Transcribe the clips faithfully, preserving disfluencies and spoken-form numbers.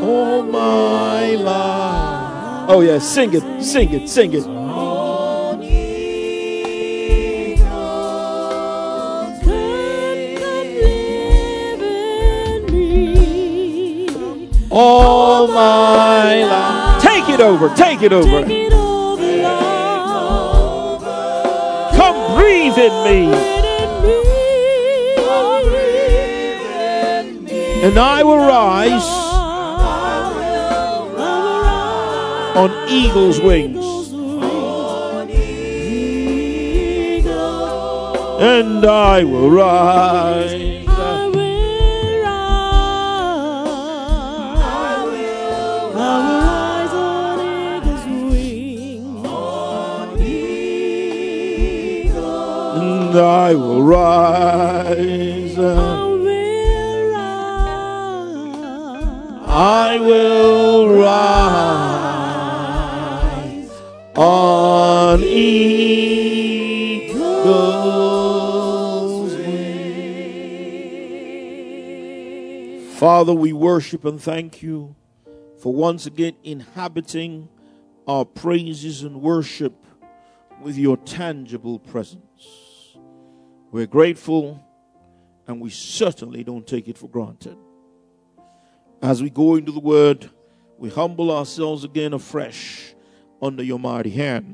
all my life. Oh yeah, sing it, sing it, sing it. All my life. Take it over, take it over. Take it over, Lord. Come breathe in me. And I will rise on eagle's wings. And I will rise. I will rise. I will rise on eagle's wings. Father, we worship and thank you for once again inhabiting our praises and worship with your tangible presence. We're grateful, and we certainly don't take it for granted. As we go into the word, we humble ourselves again afresh under your mighty hand.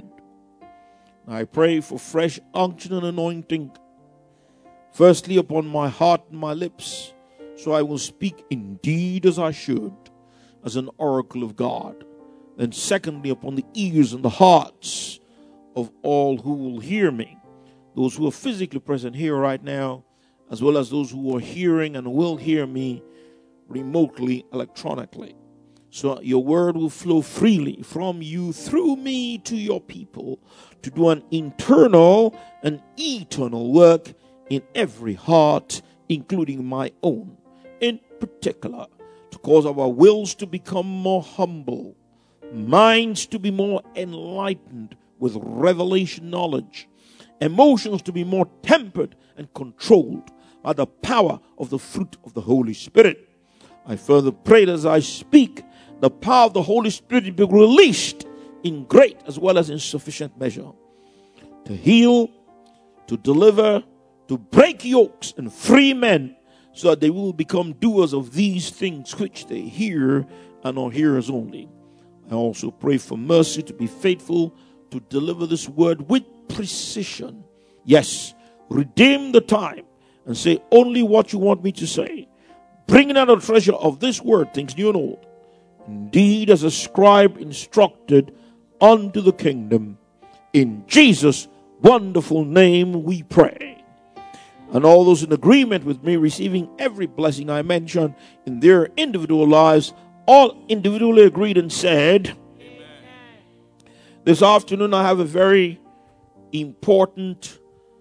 I pray for fresh unction and anointing, firstly upon my heart and my lips, so I will speak indeed as I should, as an oracle of God. Then secondly, upon the ears and the hearts of all who will hear me, those who are physically present here right now, as well as those who are hearing and will hear me remotely, electronically. So your word will flow freely from you through me to your people to do an internal and eternal work in every heart, including my own, in particular, to cause our wills to become more humble, minds to be more enlightened with revelation knowledge, emotions to be more tempered and controlled by the power of the fruit of the Holy Spirit. I further pray that as I speak, the power of the Holy Spirit be released in great as well as in sufficient measure to heal, to deliver, to break yokes and free men, so that they will become doers of these things which they hear and are hearers only. I also pray for mercy to be faithful to deliver this word with precision. Yes, redeem the time and say only what you want me to say. Bringing out a treasure of this word, things new and old, indeed as a scribe instructed unto the kingdom. In Jesus' wonderful name we pray. And all those in agreement with me receiving every blessing I mentioned in their individual lives, all individually agreed and said, amen. This afternoon I have a very important,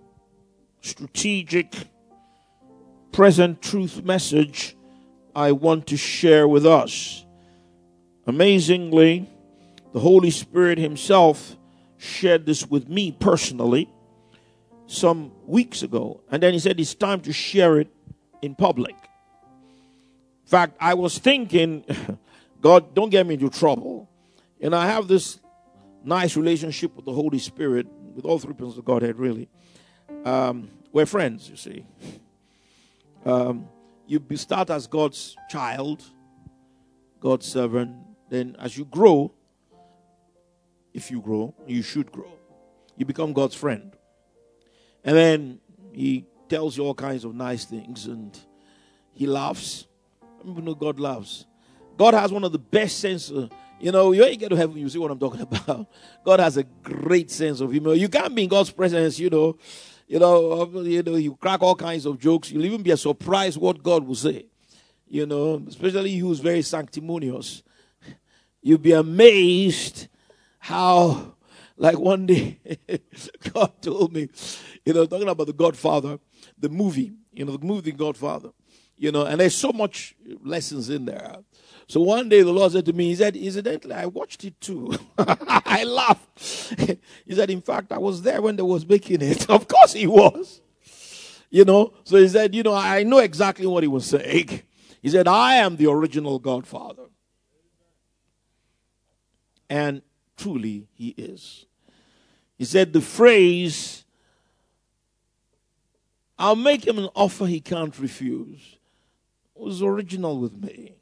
strategic, present truth message I want to share with us. Amazingly, the Holy Spirit himself shared this with me personally some weeks ago. And then he said it's time to share it in public. In fact, I was thinking, God, don't get me into trouble. And I have this nice relationship with the Holy Spirit, with all three persons of Godhead, really. Um, we're friends, you see. Um, you start as God's child, God's servant. Then as you grow, if you grow, you should grow, you become God's friend. And then he tells you all kinds of nice things, and he laughs. People know God laughs. God has one of the best sense of, you know, you ain't get to heaven, you see what I'm talking about. God has a great sense of humor. You can't be in God's presence, you know. You know, you know, you crack all kinds of jokes. You'll even be surprised what God will say. You know, especially you who's very sanctimonious. You'll be amazed how, like one day, God told me, you know, talking about the Godfather, the movie, you know, the movie Godfather, you know, and there's so much lessons in there. So one day the Lord said to me, he said, incidentally, I watched it too. I laughed. He said, in fact, I was there when they was making it. Of course he was. You know, so he said, you know, I know exactly what he was saying. He said, I am the original Godfather. And truly he is. He said the phrase, I'll make him an offer he can't refuse, was original with me.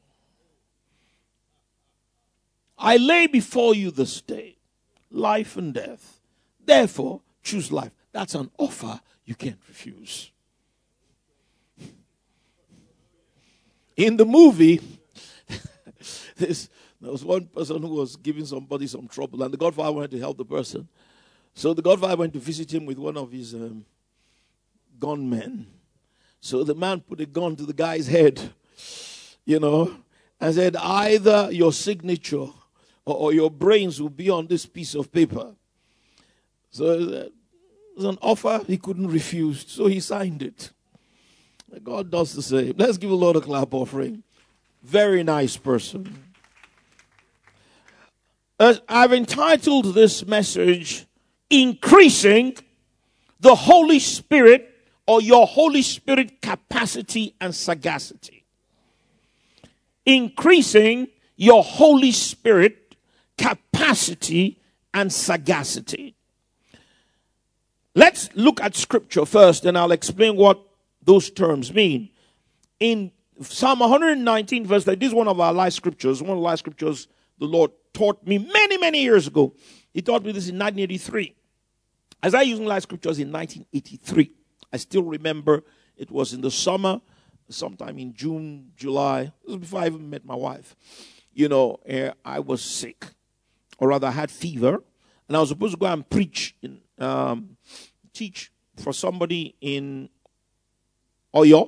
I lay before you this day life and death. Therefore, choose life. That's an offer you can't refuse. In the movie, this, there was one person who was giving somebody some trouble, and the Godfather wanted to help the person. So the Godfather went to visit him with one of his um, gunmen. So the man put a gun to the guy's head, you know, and said, either your signature or, or your brains will be on this piece of paper. So it was an offer he couldn't refuse, so he signed it. God does the same. Let's give a Lord a clap offering. Very nice person. Uh, I've entitled this message, Increasing the Holy Spirit, or your Holy Spirit capacity and sagacity. Increasing your Holy Spirit capacity and sagacity. Let's look at scripture first, and I'll explain what those terms mean. In Psalm one nineteen, verse eight, this is one of our life scriptures, one of the life scriptures the Lord taught me many, many years ago. He taught me this in nineteen eighty-three. As I used life scriptures in nineteen eighty-three, I still remember it was in the summer, sometime in June, July. This was before I even met my wife. You know, uh, I was sick, or rather I had fever, and I was supposed to go and preach, in, um, teach for somebody in Oyo.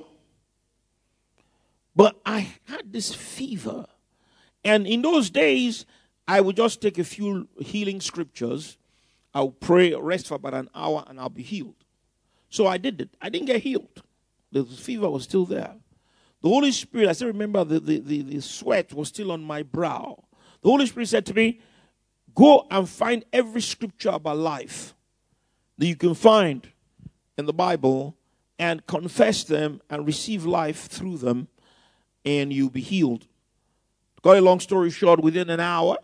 But I had this fever. And in those days, I would just take a few healing scriptures. I'll pray, rest for about an hour, and I'll be healed. So I did it. I didn't get healed. The fever was still there. The Holy Spirit, I still remember the, the, the, the sweat was still on my brow. The Holy Spirit said to me, go and find every scripture about life that you can find in the Bible and confess them and receive life through them, and you'll be healed. To cut a long story short, within an hour,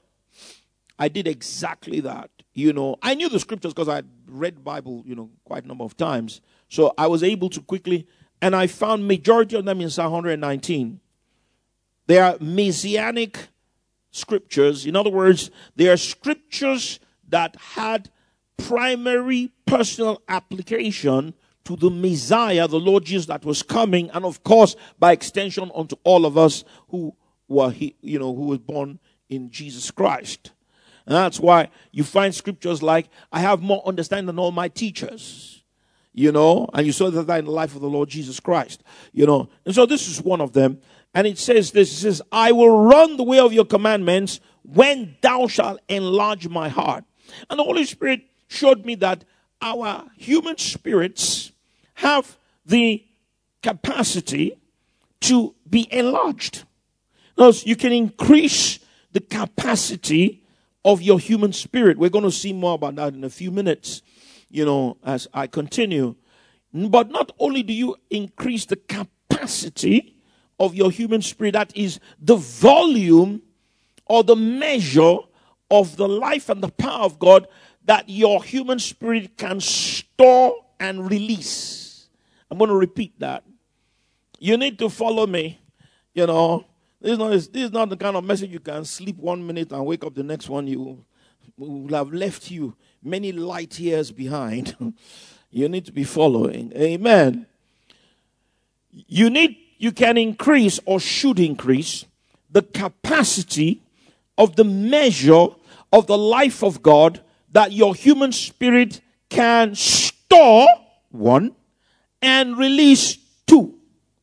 I did exactly that. You know, I knew the scriptures because I had read the Bible, you know, quite a number of times. So I was able to quickly, and I found majority of them in Psalm one nineteen. They are messianic scriptures. In other words, they are scriptures that had primary personal application to the Messiah, the Lord Jesus that was coming, and of course, by extension, unto all of us who were, you know, who was born in Jesus Christ. And that's why you find scriptures like, I have more understanding than all my teachers, you know, and you saw that in the life of the Lord Jesus Christ, you know. And so this is one of them. And it says this, it says, I will run the way of your commandments when thou shalt enlarge my heart. And the Holy Spirit showed me that our human spirits have the capacity to be enlarged. Thus, you can increase the capacity of your human spirit. We're going to see more about that in a few minutes, you know, as I continue. But not only do you increase the capacity of your human spirit, that is the volume or the measure of the life and the power of God that your human spirit can store and release. I'm going to repeat that. You need to follow me, you know. This is, not, this is not the kind of message you can sleep one minute and wake up the next one. You will have left you many light years behind. You need to be following. Amen. You need, you can increase or should increase the capacity of the measure of the life of God that your human spirit can store, one, and release, two.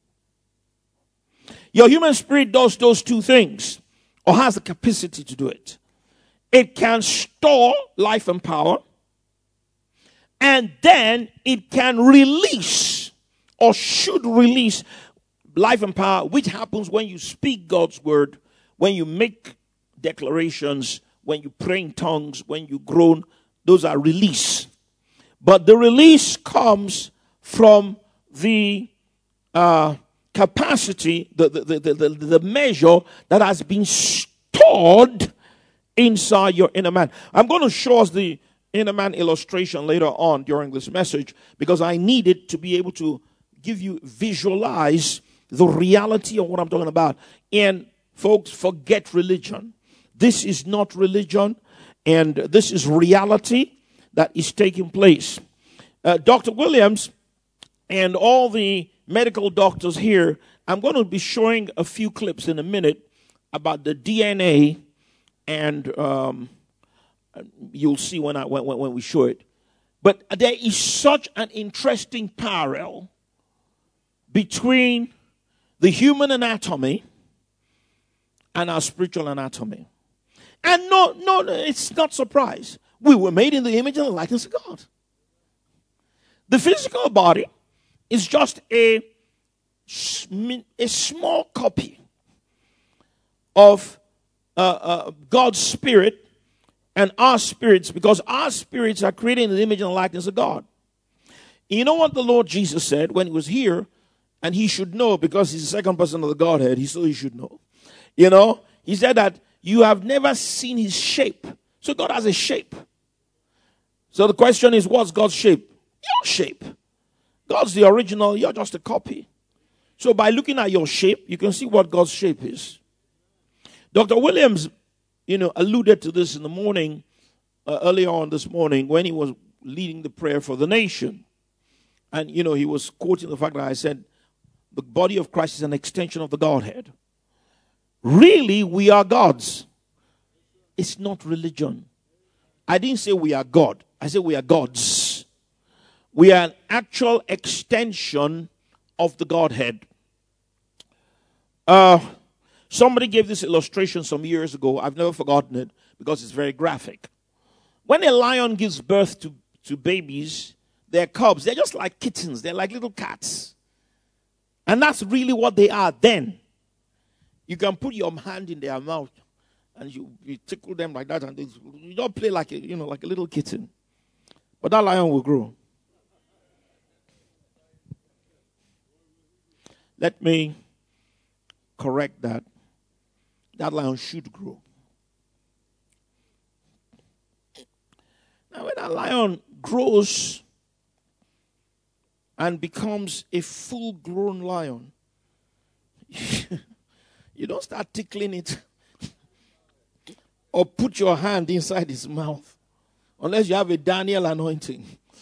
Your human spirit does those two things, or has the capacity to do it. It can store life and power, and then it can release, or should release, life and power, which happens when you speak God's word, when you make declarations, when you pray in tongues, when you groan. Those are release. But the release comes from the uh, capacity, the, the, the, the, the measure that has been stored inside your inner man. I'm going to show us the inner man illustration later on during this message because I need it to be able to give you, visualize the reality of what I'm talking about. And folks, forget religion. This is not religion, and this is reality that is taking place. Uh, Doctor Williams and all the medical doctors here, I'm going to be showing a few clips in a minute about the D N A, and um, you'll see when I when, when we show it. But there is such an interesting parallel between the human anatomy and our spiritual anatomy. And no, no, it's not surprise. We were made in the image and the likeness of God. The physical body is just a, a small copy of uh, uh, God's spirit and our spirits, because our spirits are created in the image and the likeness of God. You know what the Lord Jesus said when he was here? And he should know, because he's the second person of the Godhead, he so he should know. You know, he said that you have never seen his shape. So God has a shape. So the question is, what's God's shape? Your shape. God's the original, you're just a copy. So by looking at your shape, you can see what God's shape is. Doctor Williams, you know, alluded to this in the morning, uh, earlier on this morning, when he was leading the prayer for the nation. And, you know, he was quoting the fact that I said, the body of Christ is an extension of the Godhead. Really, we are gods. It's not religion. I didn't say we are God. I said we are gods. We are an actual extension of the Godhead. Uh, somebody gave this illustration some years ago. I've never forgotten it because it's very graphic. When a lion gives birth to, to babies, they're cubs. They're just like kittens. They're like little cats. And that's really what they are then. You can put your hand in their mouth and you, you tickle them like that, and they, you don't play like a, you know, like a little kitten. But that lion will grow. Let me correct that. That lion should grow. Now, when a lion grows and becomes a full-grown lion, you don't start tickling it or put your hand inside his mouth unless you have a Daniel anointing,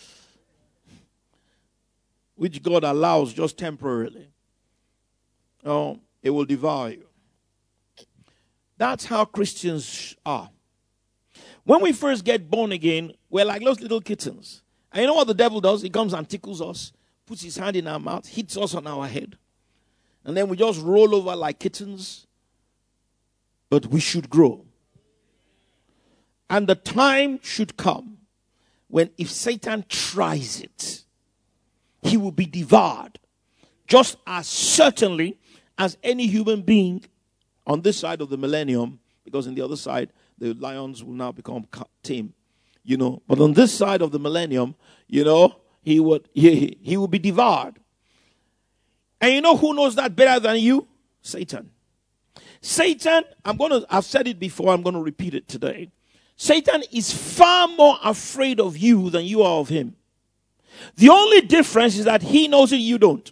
which God allows just temporarily. Oh, it will devour you. That's how Christians are. When we first get born again, we're like those little kittens. And you know what the devil does? He comes and tickles us, puts his hand in our mouth, hits us on our head. And then we just roll over like kittens. But we should grow. And the time should come when if Satan tries it, he will be devoured. Just as certainly as any human being on this side of the millennium, because on the other side, the lions will now become tame. You know, but on this side of the millennium, you know, he would he, he will be devoured. And you know who knows that better than you? Satan. Satan, I'm going to, I've said it before, I'm going to repeat it today. Satan is far more afraid of you than you are of him. The only difference is that he knows it, you don't.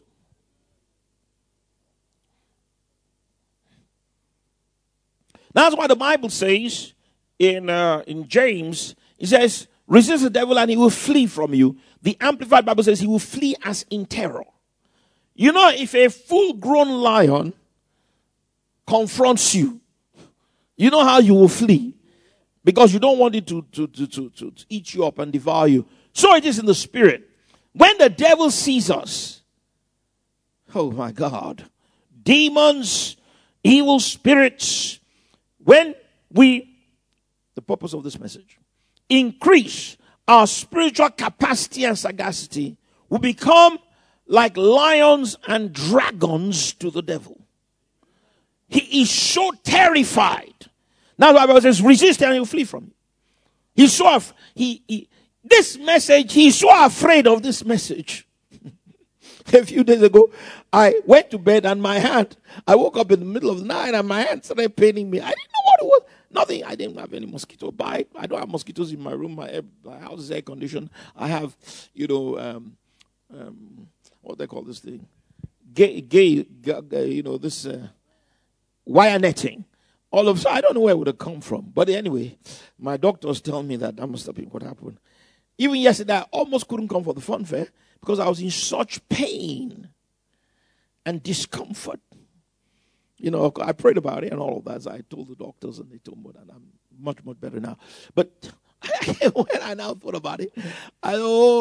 That's why the Bible says in uh, in James, it says, resist the devil and he will flee from you. The Amplified Bible says he will flee as in terror. You know, if a full-grown lion confronts you, you know how you will flee. Because you don't want it to, to, to, to, to eat you up and devour you. So it is in the spirit. When the devil sees us, oh my God, demons, evil spirits, when we, the purpose of this message, increase our spiritual capacity and sagacity, we become like lions and dragons to the devil. He is so terrified. Now the Bible says, resist and he will flee from you. He's so af- he, he this message, he's so afraid of this message. A few days ago, I went to bed and my hand, I woke up in the middle of the night and my hand started paining me. I didn't know what it was. Nothing. I didn't have any mosquito bite. I don't have mosquitoes in my room. My, air, my house is air conditioned. I have, you know, um, um, what they call this thing? Gay, gay, gay you know, this uh, wire netting. All of so I don't know where it would have come from. But anyway, my doctors tell me that that must have been what happened. Even yesterday, I almost couldn't come for the fun fair because I was in such pain and discomfort. You know, I prayed about it and all of that. So I told the doctors and they told me that I'm much, much better now. But when I now thought about it, I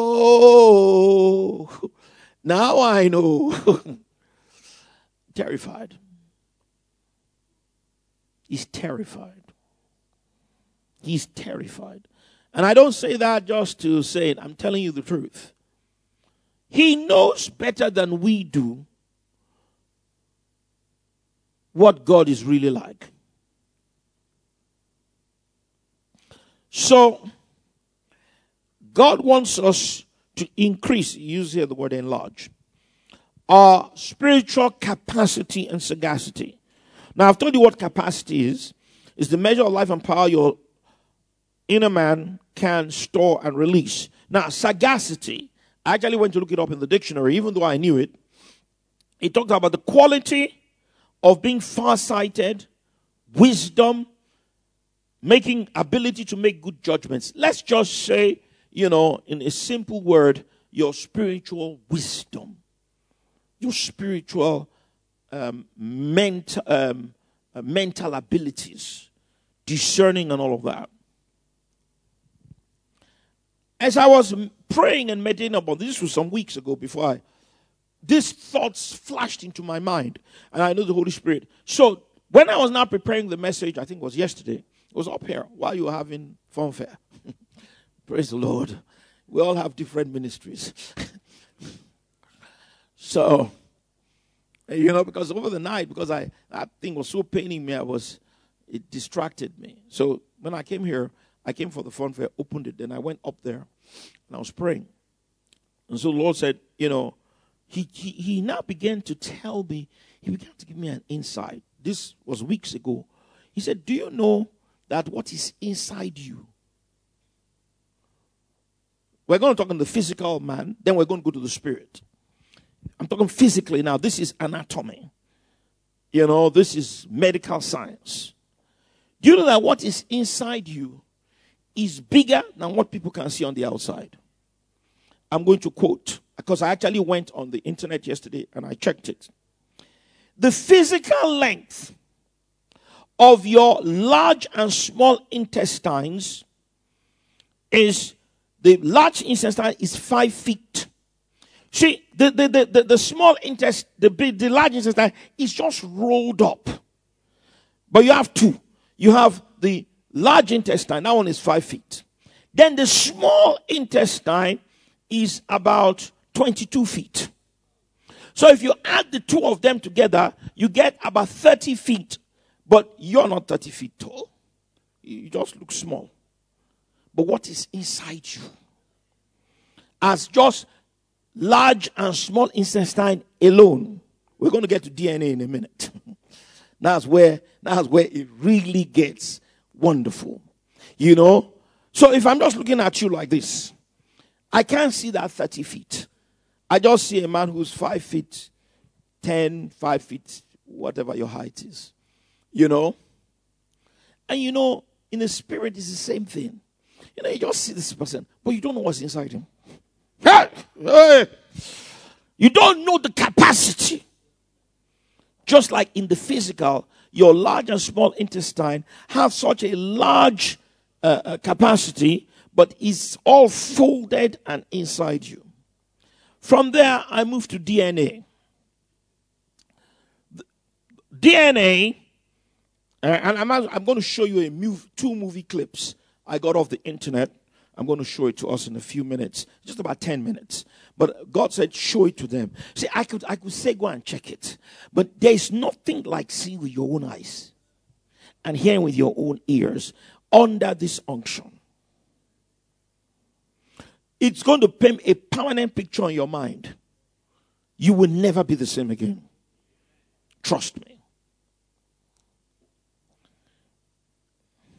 oh, now I know. Terrified. He's terrified. He's terrified. And I don't say that just to say it. I'm telling you the truth. He knows better than we do what God is really like. So, God wants us to increase, use here the word enlarge, our spiritual capacity and sagacity. Now, I've told you what capacity is. It's the measure of life and power your inner man can store and release. Now, sagacity, I actually went to look it up in the dictionary, even though I knew it. It talks about the quality of being far-sighted, wisdom, making ability to make good judgments. Let's just say, you know, in a simple word, your spiritual wisdom, your spiritual um, ment- um, uh, mental abilities, discerning and all of that. As I was praying and meditating about this, this was some weeks ago before I these thoughts flashed into my mind, and I know the Holy Spirit. So when I was now preparing the message, I think it was yesterday, it was up here while you were having fun fair. Praise the Lord. We all have different ministries. So, you know, because over the night, because I that thing was so paining me, I was, it distracted me. So when I came here, I came for the fun fair, opened it, then I went up there, and I was praying. And so the Lord said, you know, He, he he now began to tell me, he began to give me an insight. This was weeks ago. He said, do you know that what is inside you? We're going to talk on the physical man, then we're going to go to the spirit. I'm talking physically now. This is anatomy. You know, this is medical science. Do you know that what is inside you is bigger than what people can see on the outside? I'm going to quote, because I actually went on the internet yesterday and I checked it. The physical length of your large and small intestines is, the large intestine is five feet. See, the, the, the, the, the small intestine, the, big, the large intestine is just rolled up. But you have two. You have the large intestine, that one is five feet. Then the small intestine is about twenty-two feet. So if you add the two of them together, you get about thirty feet. But you're not thirty feet tall. You just look small. But what is inside you? As just large and small intestine alone. We're going to get to D N A in a minute. That's where, that's where it really gets wonderful. You know? So if I'm just looking at you like this, I can't see that thirty feet. I just see a man who's five feet, ten, five feet, whatever your height is. You know? And you know, in the spirit, it's the same thing. You know, you just see this person, but you don't know what's inside him. Hey! Hey! You don't know the capacity. Just like in the physical, your large and small intestine have such a large uh, uh, capacity, but it's all folded and inside you. From there, I move to D N A. The D N A, uh, and I'm, I'm going to show you a move, two movie clips I got off the internet. I'm going to show it to us in a few minutes, just about ten minutes. But God said, show it to them. See, I could, I could say, go and check it. But there is nothing like seeing with your own eyes and hearing with your own ears under this unction. It's going to paint a permanent picture in your mind. You will never be the same again. Trust me.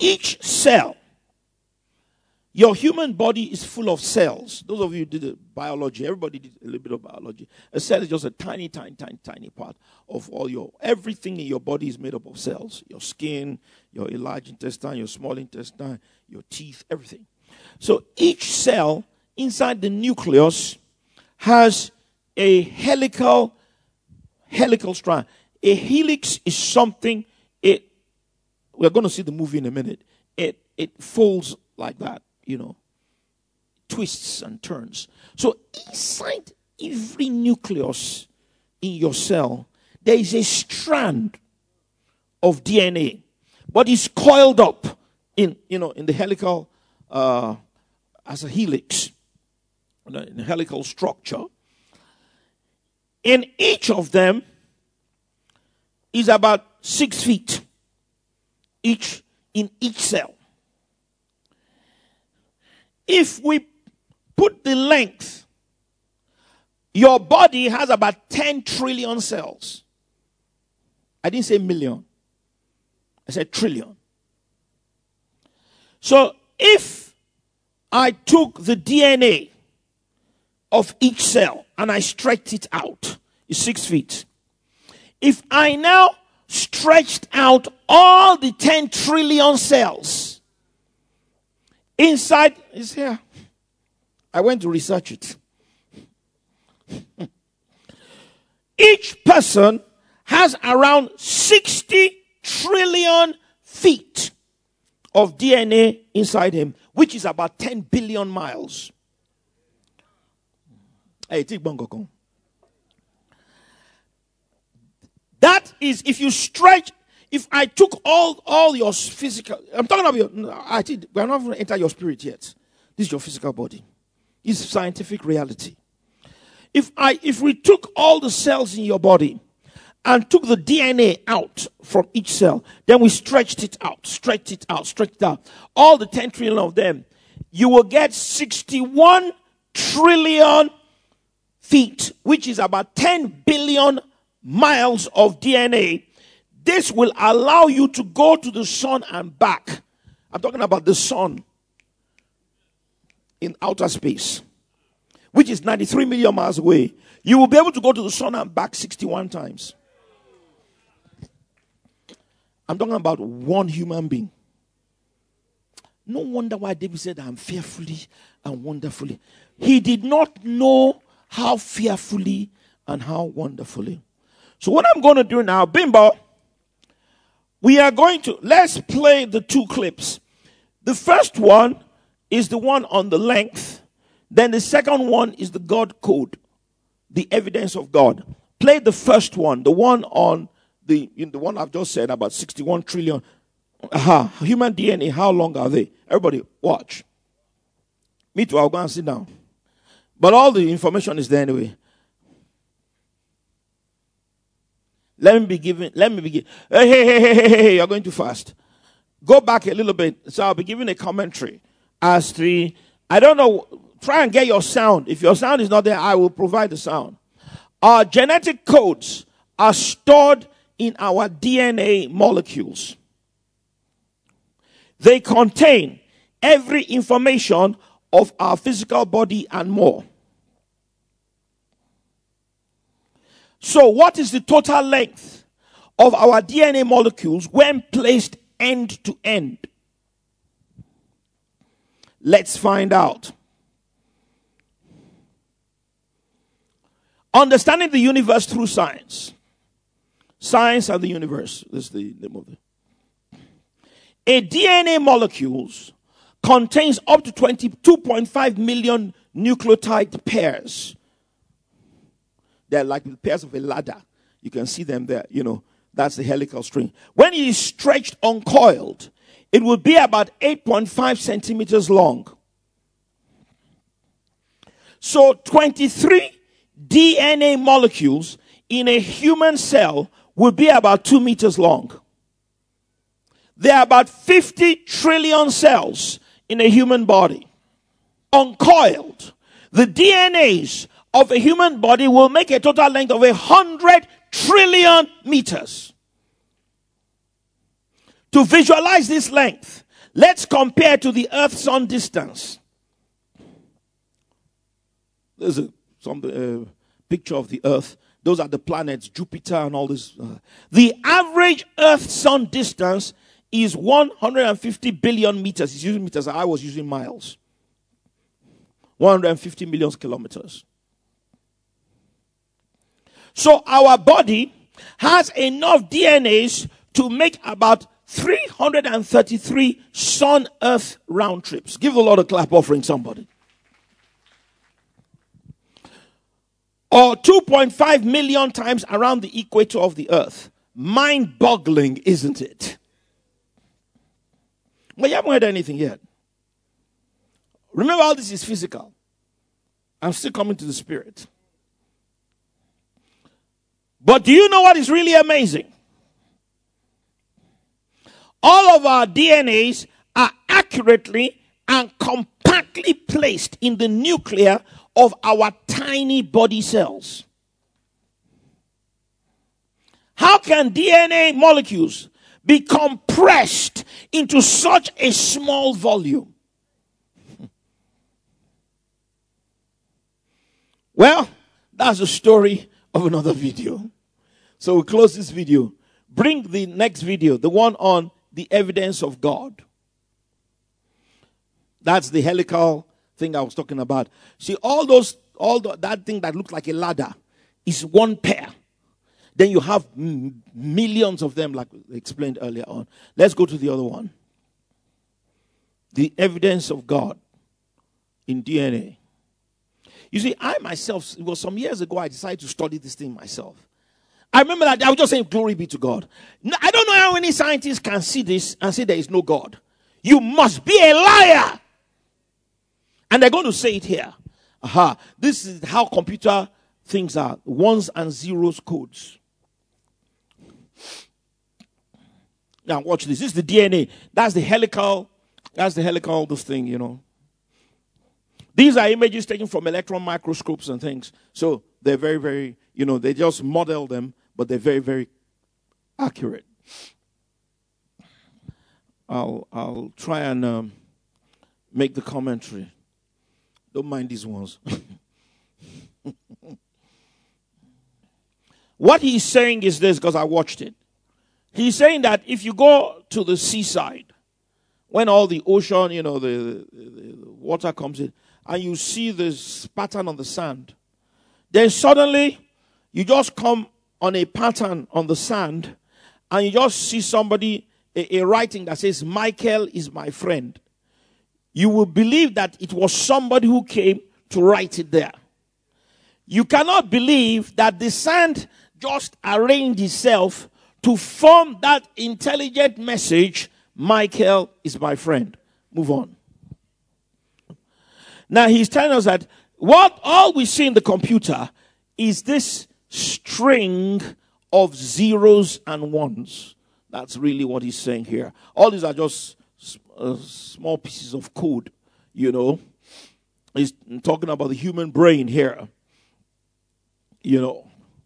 each cell, your human body is full of cells. Those of you who did the biology, everybody did a little bit of biology. A cell is just a tiny, tiny, tiny, tiny part of all your, everything in your body is made up of cells. Your skin, your large intestine, your small intestine, your teeth, everything. So each cell inside the nucleus has a helical, helical strand. A helix is something, it, we're going to see the movie in a minute. It, it folds like that. You know, twists and turns. So inside every nucleus in your cell, there is a strand of D N A, but it's coiled up in, you know, in the helical, uh, as a helix, in a helical structure. And each of them is about six feet, each in each cell. If we put the length, your body has about ten trillion cells. I didn't say million. I said trillion. So if I took the D N A of each cell and I stretched it out, it's six feet. If I now stretched out all the ten trillion cells, inside is here. I went to research it. Each person has around sixty trillion feet of D N A inside him, which is about ten billion miles. Hey, take Bangkok. That is, if you stretch, if I took all, all your physical, I'm talking about your, I think we're not going to enter your spirit yet. This is your physical body. It's scientific reality. If I, if we took all the cells in your body and took the D N A out from each cell, then we stretched it out, stretched it out, stretched it out, all the ten trillion of them, you will get sixty-one trillion feet, which is about ten billion miles of D N A. This will allow you to go to the sun and back. I'm talking about the sun in outer space, which is ninety-three million miles away. You will be able to go to the sun and back sixty-one times. I'm talking about one human being. No wonder why David said, I'm fearfully and wonderfully. He did not know how fearfully and how wonderfully. So what I'm going to do now, Bimbo, we are going to, let's play the two clips. The first one is the one on the length. Then the second one is the God code, the evidence of God. Play the first one, the one on the, you know, the one I've just said about sixty-one trillion. Aha, human D N A, how long are they? Everybody, watch. Me too, I'll go and sit down. But all the information is there anyway. Let me be giving, let me begin. Hey, hey, hey, hey, hey, hey, you're going too fast. Go back a little bit. So I'll be giving a commentary as to, I don't know, try and get your sound. If your sound is not there, I will provide the sound. Our genetic codes are stored in our D N A molecules. They contain every information of our physical body and more. So what is the total length of our D N A molecules when placed end to end? Let's find out. Understanding the universe through science. Science and the universe. This is the name of it. A D N A molecules contains up to twenty-two point five million nucleotide pairs. They're like the pairs of a ladder. You can see them there. You know, that's the helical string. When it is stretched uncoiled, it will be about eight point five centimeters long. So twenty-three D N A molecules in a human cell will be about two meters long. There are about fifty trillion cells in a human body. Uncoiled, the D N As of a human body will make a total length of a hundred trillion meters. To visualize this length, let's compare to the Earth-Sun distance. There's a some uh, picture of the Earth. Those are the planets, Jupiter and all this. Uh, the average Earth-Sun distance is one hundred fifty billion meters. He's using meters. I was using miles. one hundred fifty million kilometers. So our body has enough D N As to make about three hundred thirty-three sun-earth round trips. Give the Lord a clap offering, somebody. Or two point five million times around the equator of the earth. Mind-boggling, isn't it? But you haven't heard anything yet. Remember, all this is physical. I'm still coming to the spirit. But do you know what is really amazing? All of our D N As are accurately and compactly placed in the nucleus of our tiny body cells. How can D N A molecules be compressed into such a small volume? Well, that's the story of another video. So we'll close this video. Bring the next video, the one on the evidence of God. That's the helical thing I was talking about. See, all those, all the, that thing that looks like a ladder is one pair. Then you have m- millions of them, like I explained earlier on. Let's go to the other one. The evidence of God in D N A. You see, I myself, it was some years ago, I decided to study this thing myself. I remember that I was just saying, glory be to God. I don't know how many scientists can see this and say there is no God. You must be a liar. And they're going to say it here. Aha. This is how computer things are. Ones and zeros codes. Now watch this. This is the D N A. That's the helical. That's the helical, this thing, you know. These are images taken from electron microscopes and things. So they're very, very, you know, they just model them, but they're very, very accurate. I'll, I'll try and um, make the commentary. Don't mind these ones. What he's saying is this, because I watched it. He's saying that if you go to the seaside, when all the ocean, you know, the, the, the water comes in, and you see this pattern on the sand, then suddenly you just come on a pattern on the sand, and you just see somebody, a, a writing that says, Michael is my friend. You will believe that it was somebody who came to write it there. You cannot believe that the sand just arranged itself to form that intelligent message, Michael is my friend. Move on. Now he's telling us that what all we see in the computer is this string of zeros and ones. That's really what he's saying here. All these are just uh, small pieces of code, you know. He's talking about the human brain here, you know.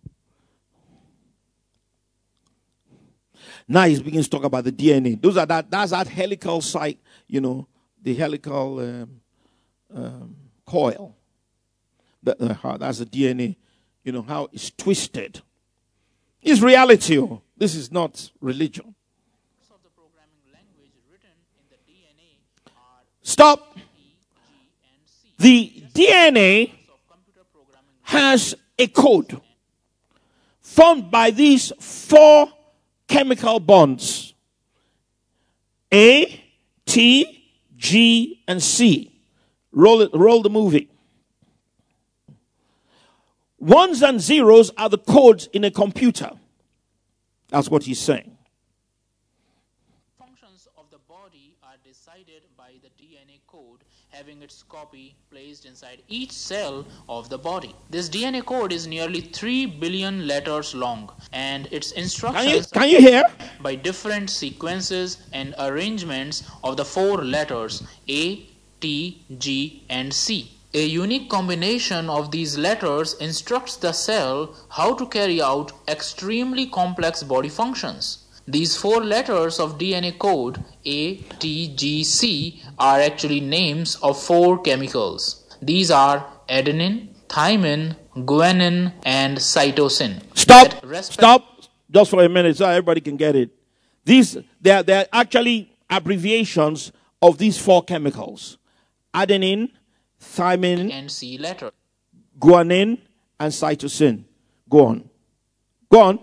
Now he's beginning to talk about the D N A. Those are that. That's that helical site, you know, the helical um, um, coil. That, uh, that's the D N A. You know how it's twisted. It's reality. Oh. This is not religion. Of the programming language written in the D N A are Stop. E, G, and C. The D N A has a code formed by these four chemical bonds. A, T, G, and C. Roll it, roll the movie. Ones and zeros are the codes in a computer. That's what he's saying. Functions of the body are decided by the D N A code having its copy placed inside each cell of the body. This D N A code is nearly three billion letters long, and its instructions can you, can you hear? by different sequences and arrangements of the four letters A, T, G, and C. A unique combination of these letters instructs the cell how to carry out extremely complex body functions. These four letters of D N A code A, T, G, C are actually names of four chemicals. These are adenine, thymine, guanine, and cytosine. Stop! Stop! Just for a minute so everybody can get it. These, they're, they're actually abbreviations of these four chemicals. Adenine, thymine, and C letter. Guanine, and cytosine. Go on. Go on.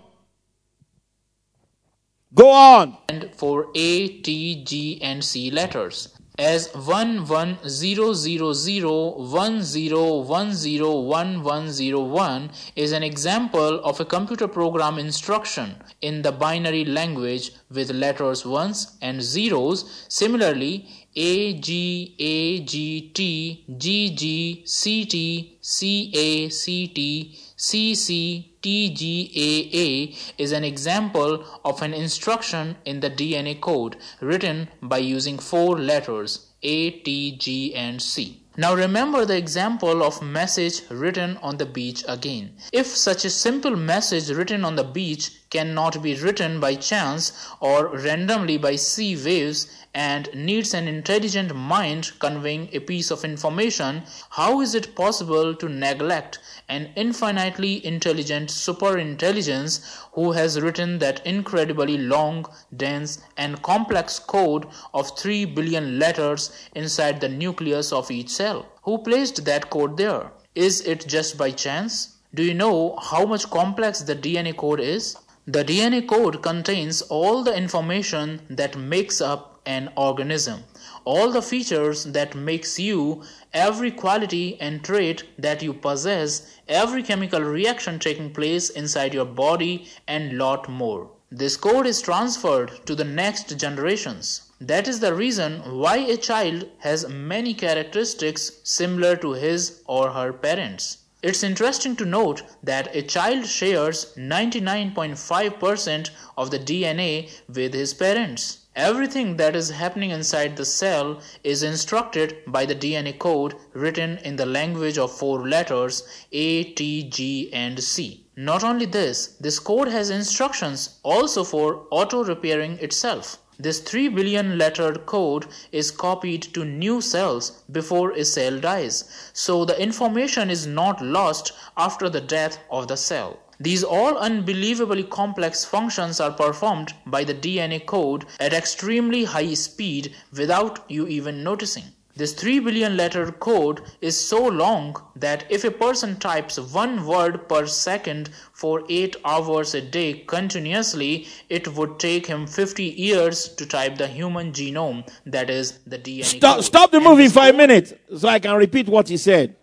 Go on. And for A, T, G, and C letters. As one one zero zero zero one zero one zero one one zero one is an example of a computer program instruction in the binary language with letters ones and zeros. Similarly, A G A G T G G C T C A C T C C T G A A is an example of an instruction in the D N A code written by using four letters A, T, G, and C. Now remember the example of message written on the beach again. If such a simple message written on the beach cannot be written by chance or randomly by sea waves and needs an intelligent mind conveying a piece of information, how is it possible to neglect an infinitely intelligent superintelligence who has written that incredibly long, dense, and complex code of three billion letters inside the nucleus of each cell? Who placed that code there? Is it just by chance? Do you know how much complex the D N A code is? The D N A code contains all the information that makes up an organism, all the features that makes you, every quality and trait that you possess, every chemical reaction taking place inside your body, and lot more. This code is transferred to the next generations. That is the reason why a child has many characteristics similar to his or her parents. It's interesting to note that a child shares ninety-nine point five percent of the D N A with his parents. Everything that is happening inside the cell is instructed by the D N A code written in the language of four letters A, T, G, and C. Not only this, this code has instructions also for auto-repairing itself. This three billion lettered code is copied to new cells before a cell dies, so the information is not lost after the death of the cell. These all unbelievably complex functions are performed by the D N A code at extremely high speed without you even noticing. This three billion letter code is so long that if a person types one word per second for eight hours a day continuously, it would take him fifty years to type the human genome, that is the D N A stop, code. Stop the movie for a minute so I can repeat what he said.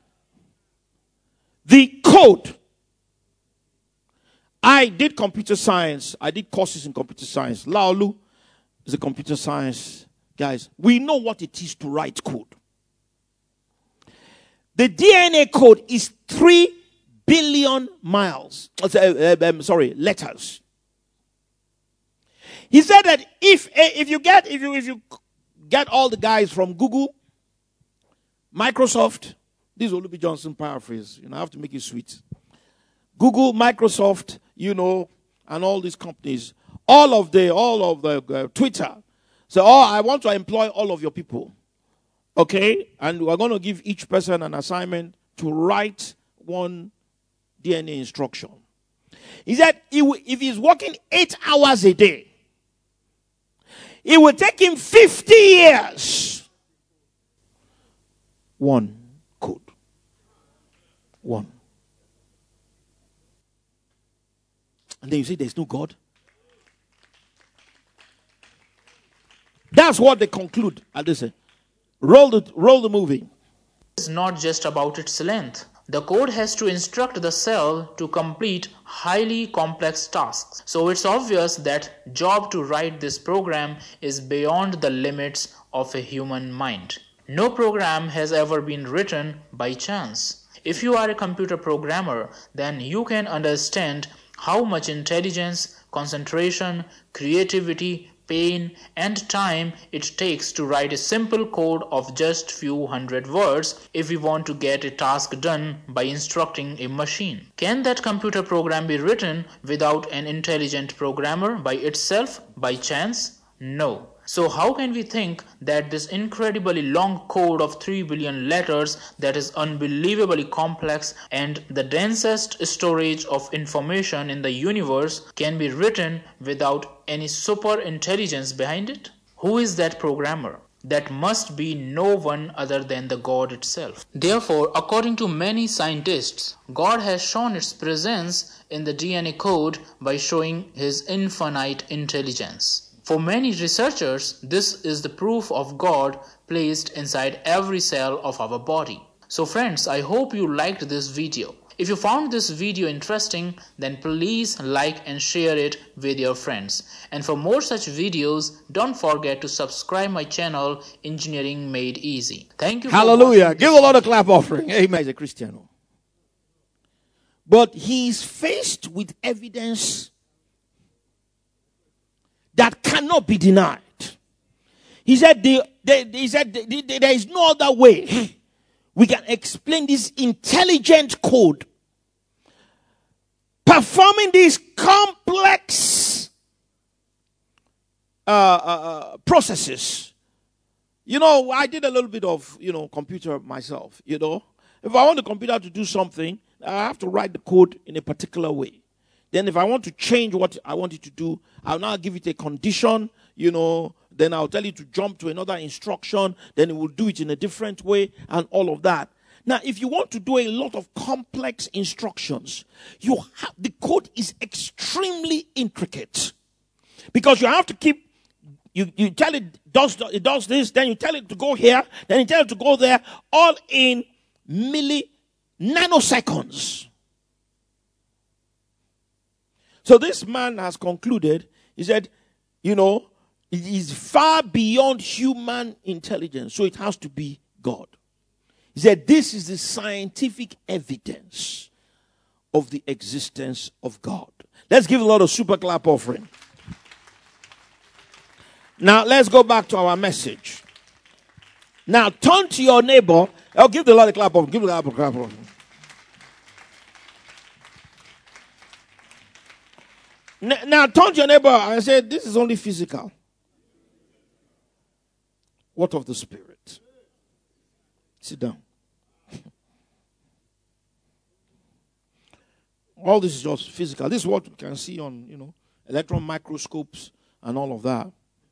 The code. I did computer science. I did courses in computer science. Laolu is a computer science. Guys, we know what it is to write code. The D N A code is three billion miles. Uh, um, sorry, letters. He said that if if you get if you if you get all the guys from Google, Microsoft, this is Olubi Johnson paraphrase. You know, I have to make it sweet. Google, Microsoft, you know, and all these companies, all of the all of the uh, Twitter. So, oh, I want to employ all of your people. Okay? And we're going to give each person an assignment to write one D N A instruction. He said if he's working eight hours a day, it will take him fifty years. One code. One. And then you say there's no God? That's what they conclude. And they say, roll the, roll the movie. It's not just about its length. The code has to instruct the cell to complete highly complex tasks. So it's obvious that job to write this program is beyond the limits of a human mind. No program has ever been written by chance. If you are a computer programmer, then you can understand how much intelligence, concentration, creativity, pain, and time it takes to write a simple code of just few hundred words if we want to get a task done by instructing a machine. Can that computer program be written without an intelligent programmer by itself, by chance? No. So how can we think that this incredibly long code of three billion letters that is unbelievably complex and the densest storage of information in the universe can be written without any super intelligence behind it? Who is that programmer? That must be no one other than the God itself. Therefore, according to many scientists, God has shown its presence in the D N A code by showing his infinite intelligence. For many researchers, this is the proof of God placed inside every cell of our body. So friends, I hope you liked this video. If you found this video interesting, then please like and share it with your friends. And for more such videos, don't forget to subscribe my channel, Engineering Made Easy. Thank you. Hallelujah. Give a lot of clap offering. Amen. He's a Christian. But he's faced with evidence that cannot be denied. He said, the, the, he said the, the, there is no other way we can explain this intelligent code performing these complex uh, uh, processes. You know, I did a little bit of, you know, computer myself, you know. If I want the computer to do something, I have to write the code in a particular way. Then if I want to change what I want it to do, I'll now give it a condition, you know, then I'll tell it to jump to another instruction, then it will do it in a different way and all of that. Now, if you want to do a lot of complex instructions, you have, the code is extremely intricate because you have to keep, you, you tell it does, it does this, then you tell it to go here, then you tell it to go there, all in milli nanoseconds. So this man has concluded, he said, you know, it is far beyond human intelligence, so it has to be God. He said, this is the scientific evidence of the existence of God. Let's give a lot of super clap offering. Now, let's go back to our message. Now, turn to your neighbor. I'll give the Lord a clap offering. Give the Lord a clap offering. Now, turn to your neighbor and say, this is only physical. What of the spirit? Sit down. All this is just physical. This is what we can see on, you know, electron microscopes and all of that.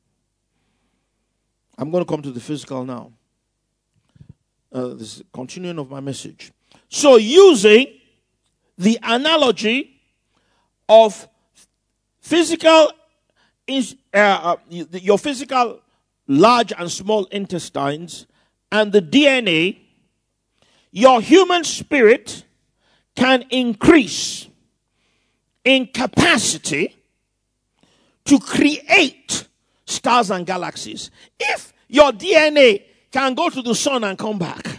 I'm going to come to the physical now. Uh, this is continuing of my message. So, using the analogy of physical, is uh, uh, your physical large and small intestines and the D N A, your human spirit can increase in capacity to create stars and galaxies. If your D N A can go to the sun and come back,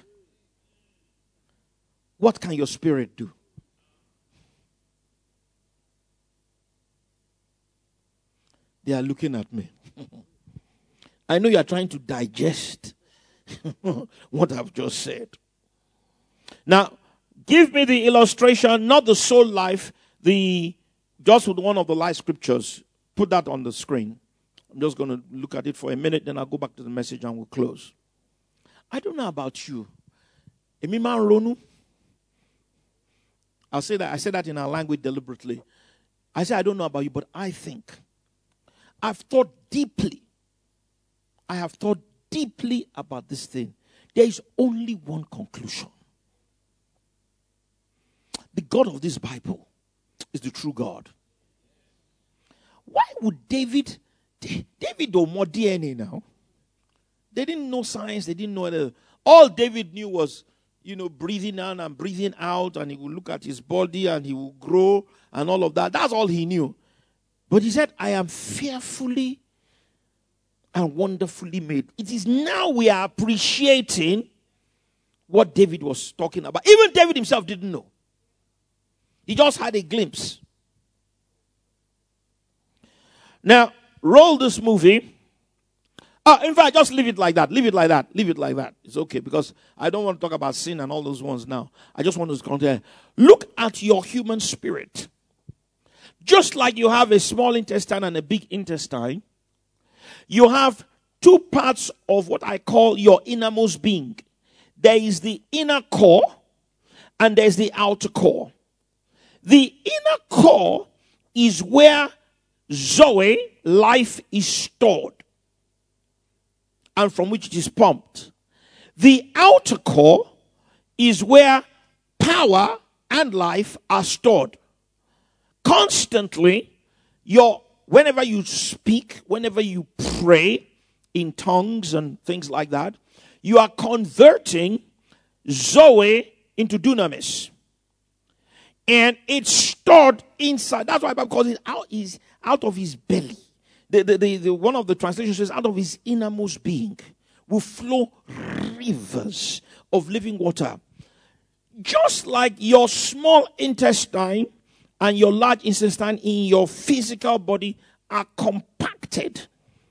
what can your spirit do? They are looking at me. I know you are trying to digest what I've just said. Now, give me the illustration, not the soul life, the just with one of the life scriptures. Put that on the screen. I'm just going to look at it for a minute, then I'll go back to the message and we'll close. I don't know about you. Emima Ronu. I'll say that. I say that in our language deliberately. I say I don't know about you, but I think. I've thought deeply. I have thought deeply about this thing. There is only one conclusion. The God of this Bible is the true God. Why would David, David know more D N A now? They didn't know science. They didn't know anything. All David knew was, you know, breathing in and breathing out, and he would look at his body and he would grow and all of that. That's all he knew. But he said, I am fearfully and wonderfully made. It is now we are appreciating what David was talking about. Even David himself didn't know. He just had a glimpse. Now, roll this movie. Uh, in fact, just leave it like that. Leave it like that. Leave it like that. It's okay because I don't want to talk about sin and all those ones now. I just want to compare. Look at your human spirit. Just like you have a small intestine and a big intestine, you have two parts of what I call your innermost being. There is the inner core and there's the outer core. The inner core is where Zoe, life, is stored and from which it is pumped. The outer core is where power and life are stored. Constantly, your whenever you speak, whenever you pray in tongues and things like that, you are converting Zoe into dunamis. And it's stored inside. That's why the Bible calls it out, is out of his belly. The, the, the, the, one of the translations says, out of his innermost being will flow rivers of living water. Just like your small intestine and your large intestine in your physical body are compacted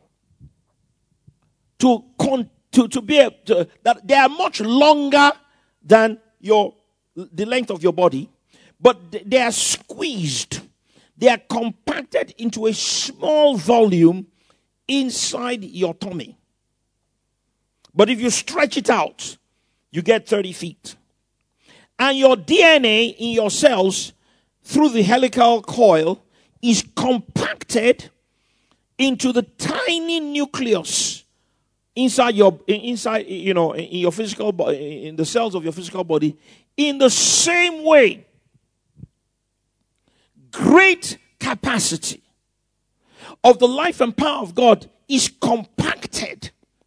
to, con, to, to be able to, that they are much longer than your the length of your body, but they are squeezed. They are compacted into a small volume inside your tummy. But if you stretch it out, you get thirty feet. And your D N A in your cells through the helical coil is compacted into the tiny nucleus inside your inside you know in your physical body, in the cells of your physical body. In the same way, great capacity of the life and power of God is compacted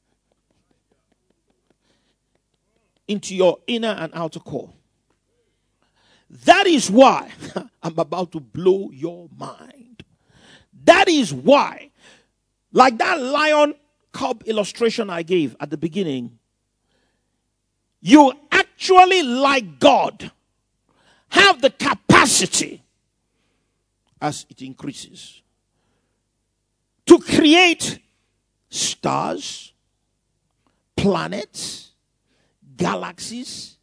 into your inner and outer core. That is why I'm about to blow your mind. That is why, like that lion cub illustration I gave at the beginning, you actually, like God, have the capacity as it increases to create stars, planets, galaxies.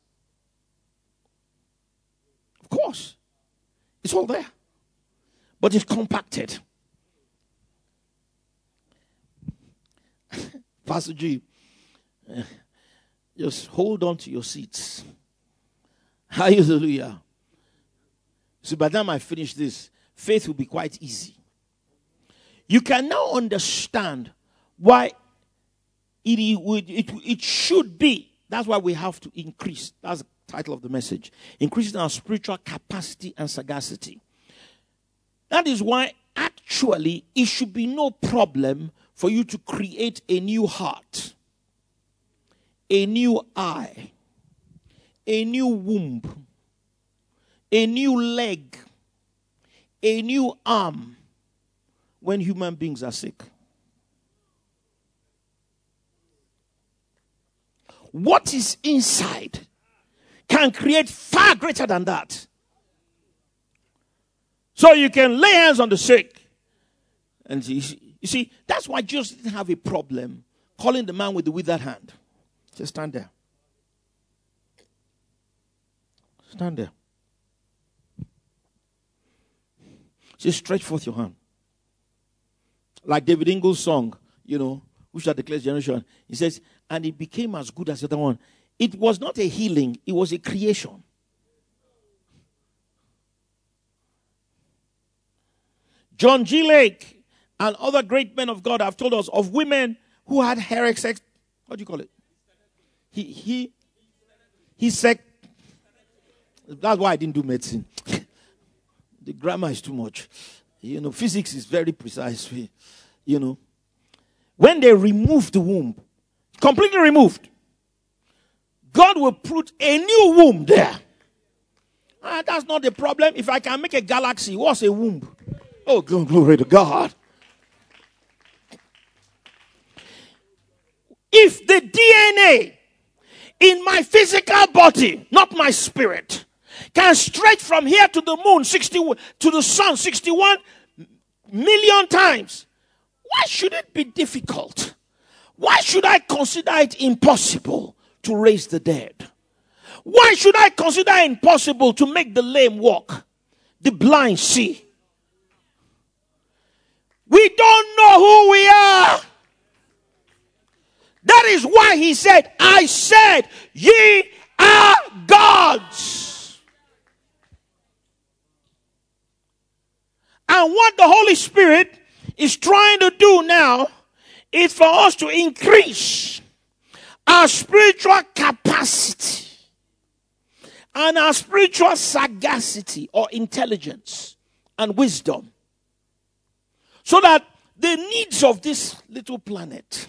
Of course, it's all there, but it's compacted. Pastor G, uh, just hold on to your seats. Hallelujah. So by the time I finish this, faith will be quite easy. You can now understand why it, it, it should be. That's why we have to increase. That's the title of the message. Increasing our spiritual capacity and sagacity. That is why actually it should be no problem for you to create a new heart, a new eye, a new womb, a new leg, a new arm when human beings are sick. What is inside can create far greater than that. So you can lay hands on the sick. And you see, you see, that's why Jesus didn't have a problem calling the man with the withered hand. Just stand there. Stand there. Just stretch forth your hand. Like David Ingles' song, you know, which shall declare generation. He says, and it became as good as the other one. It was not a healing, it was a creation. John G. Lake and other great men of God have told us of women who had hair sex. What do you call it? He, he, he said, that's why I didn't do medicine. The grammar is too much. You know, physics is very precise. You know, when they remove the womb, completely removed, God will put a new womb there. Ah, that's not the problem. If I can make a galaxy, what's a womb? Oh, glory to God. If the D N A in my physical body, not my spirit, can stretch from here to the moon, sixty to the sun, sixty-one million times, Why should it be difficult? Why should I consider it impossible to raise the dead? Why should I consider it impossible to make the lame walk, the blind see? We don't know who we are. That is why he said, I said, ye are gods. And what the Holy Spirit is trying to do now is for us to increase our spiritual capacity and our spiritual sagacity or intelligence and wisdom, so that the needs of this little planet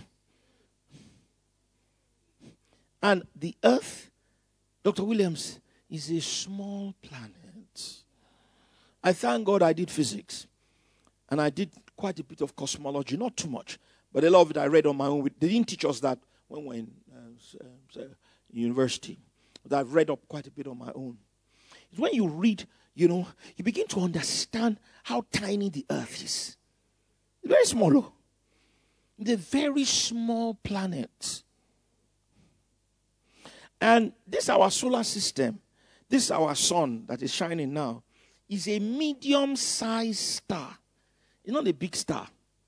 and the earth, Doctor Williams, is a small planet. I thank God I did physics. And I did quite a bit of cosmology, not too much, but a lot of it I read on my own. They didn't teach us that when we were in uh, uh, university. But I've read up quite a bit on my own. It's when you read, you know, you begin to understand how tiny the earth is. It's very small. Oh. It's a very small planet. And this our solar system, this our sun that is shining now, is a medium-sized star. It's not a big star.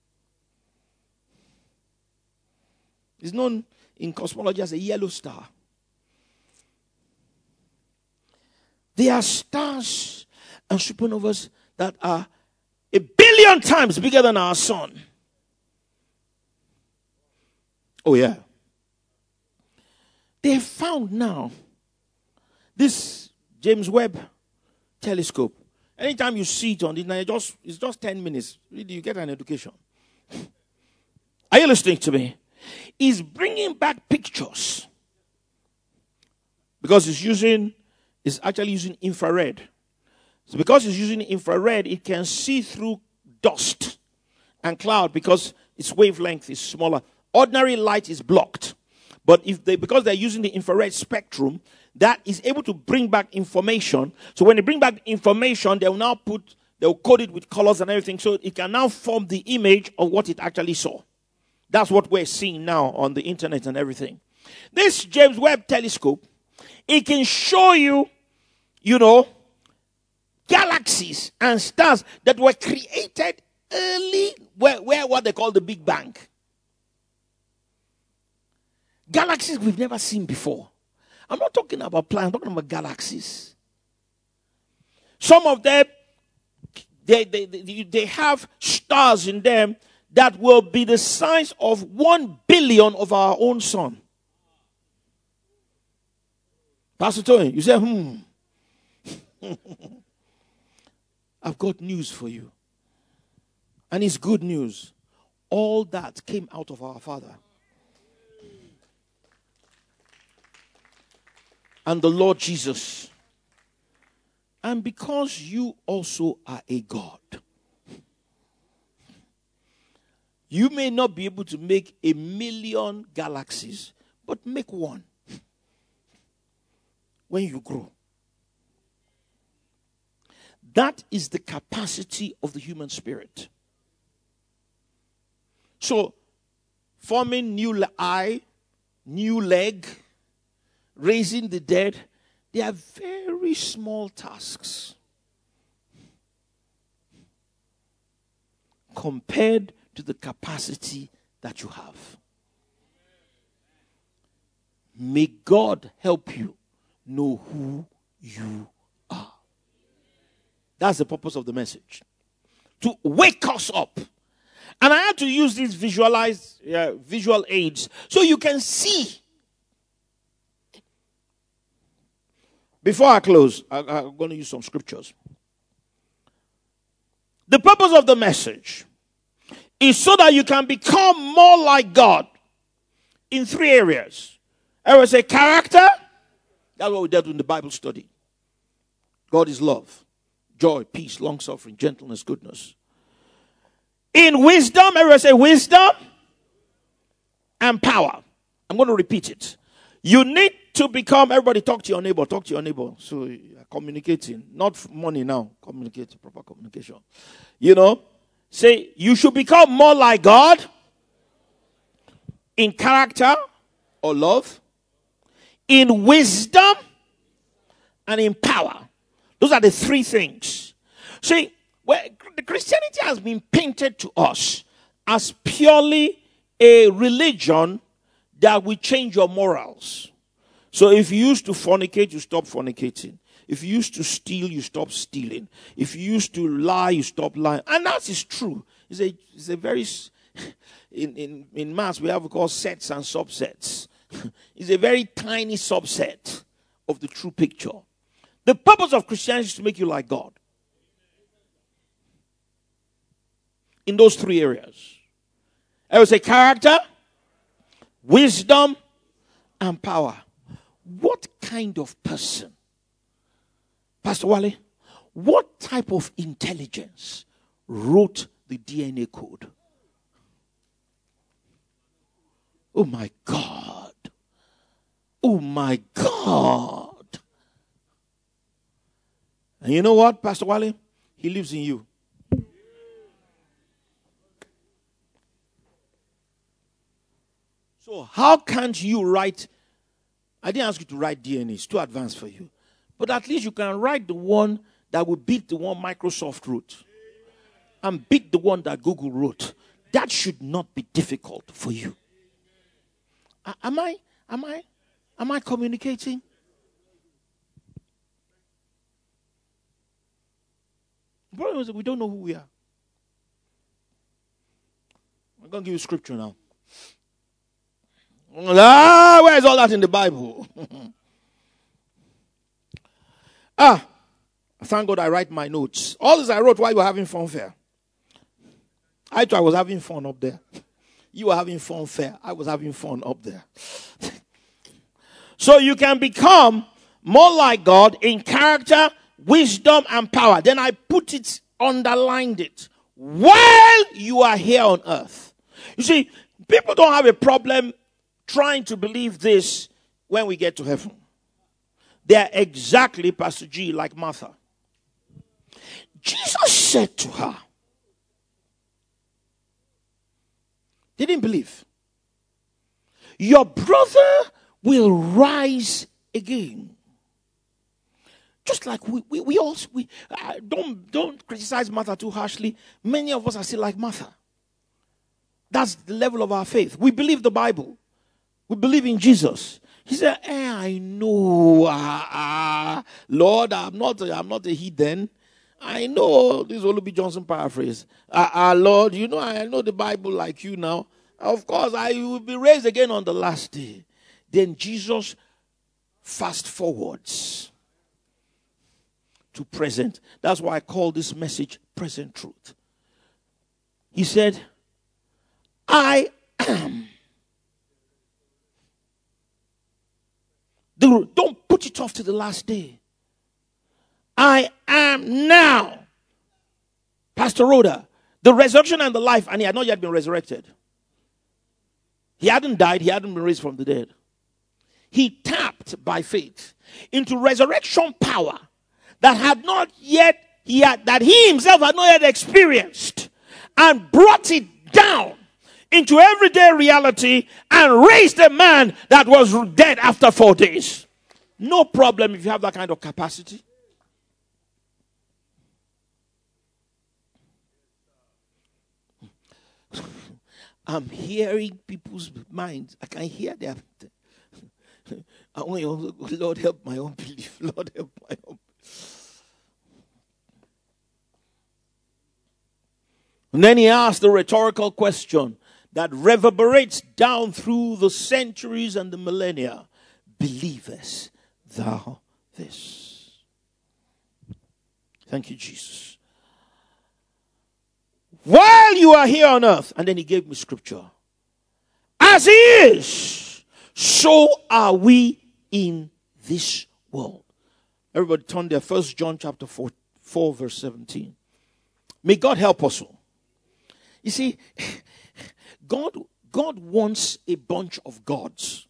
It's known in cosmology as a yellow star. There are stars and supernovas that are a billion times bigger than our sun. Oh, yeah. They have found now this James Webb telescope. Anytime you see it on the night, just it's just ten minutes. Really, you get an education. Are you listening to me? It's bringing back pictures because it's using, it's actually using infrared. So because it's using infrared, it can see through dust and cloud because its wavelength is smaller. Ordinary light is blocked, but if they because they're using the infrared spectrum, that is able to bring back information. So when they bring back information, they will now put, they will code it with colors and everything, so it can now form the image of what it actually saw. That's what we're seeing now on the internet and everything. This James Webb telescope, it can show you, you know, galaxies and stars that were created early, where, where what they call the Big Bang. Galaxies we've never seen before. I'm not talking about planets, I'm talking about galaxies. Some of them, they, they, they, they have stars in them that will be the size of one billion of our own sun. Pastor Tony, you say, hmm. I've got news for you. And it's good news. All that came out of our Father. And the Lord Jesus. And because you also are a God, you may not be able to make a million galaxies, but make one when you grow. That is the capacity of the human spirit. So, forming new eye, new leg, raising the dead, they are very small tasks compared to the capacity that you have. May God help you know who you are. That's the purpose of the message. To wake us up. And I had to use these visualized uh, visual aids so you can see. Before I close, I, I'm going to use some scriptures. The purpose of the message is so that you can become more like God in three areas. I would say character. That's what we dealt with in the Bible study. God is love, joy, peace, long-suffering, gentleness, goodness. In wisdom, everyone say wisdom and power. I'm going to repeat it. You need to become, everybody talk to your neighbor, talk to your neighbor. So you're communicating, not money now, communicate, proper communication. You know, Say, you should become more like God in character or love, in wisdom, and in power. Those are the three things. See, well, the Christianity has been painted to us as purely a religion that will change your morals. So if you used to fornicate, you stop fornicating. If you used to steal, you stop stealing. If you used to lie, you stop lying. And that is true. It's a, it's a very, in, in, in maths, we have what we call sets and subsets. It's a very tiny subset of the true picture. The purpose of Christianity is to make you like God. In those three areas. I would say character, wisdom, and power. What kind of person? Pastor Wale, what type of intelligence wrote the D N A code? Oh my God. Oh my God. And you know what, Pastor Wale? He lives in you. So how can't you write? I didn't ask you to write D N A. It's too advanced for you. But at least you can write the one that will beat the one Microsoft wrote. And beat the one that Google wrote. That should not be difficult for you. Am I, am I, am I communicating? The problem is that we don't know who we are. I'm going to give you scripture now. Ah, where is all that in the Bible? ah, thank God I write my notes. All this I wrote while you were having fun fair. I thought I was having fun up there. You were having fun fair. I was having fun up there. So you can become more like God in character, wisdom, and power. Then I put it, underlined it. While you are here on earth. You see, people don't have a problem trying to believe this when we get to heaven. They are exactly, Pastor G, like Martha. Jesus said to her, they didn't believe. Your brother will rise again. Just like we, we, we also, we, uh, don't, don't criticize Martha too harshly. Many of us are still like Martha. That's the level of our faith. We believe the Bible. We believe in Jesus. He said, eh, I know, uh, uh, Lord, I'm not, a, I'm not a heathen. I know, this is Olubi Johnson paraphrase. Uh, uh, Lord, you know, I know the Bible like you now. Of course, I will be raised again on the last day. Then Jesus fast forwards to present. That's why I call this message present truth. He said, I am. Don't put it off to the last day. I am now. Pastor Rhoda, the resurrection and the life, and he had not yet been resurrected. He hadn't died, he hadn't been raised from the dead. He tapped by faith into resurrection power that had not yet, he had, that he himself had not yet experienced, and brought it down into everyday reality and raised a man that was dead after four days. No problem if you have that kind of capacity. I'm hearing people's minds. I can hear them. I want you, Lord, help my unbelief. Lord, help my unbelief. And then he asked the rhetorical question that reverberates down through the centuries and the millennia. Believest thou this? Thank you, Jesus. While you are here on earth, and then he gave me scripture. As he is, so are we in this world. Everybody turn there. First John chapter four, four, verse seventeen. May God help us all. You see, God, God wants a bunch of gods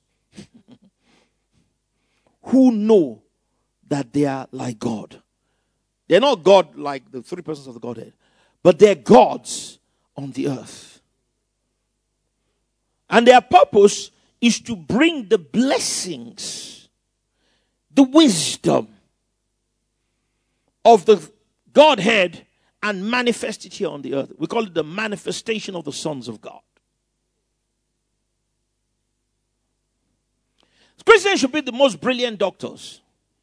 who know that they are like God. They're not God like the three persons of the Godhead, but they're gods on the earth. And their purpose is to bring the blessings, the wisdom of the Godhead and manifest it here on the earth. We call it the manifestation of the sons of God. Christians should be the most brilliant doctors.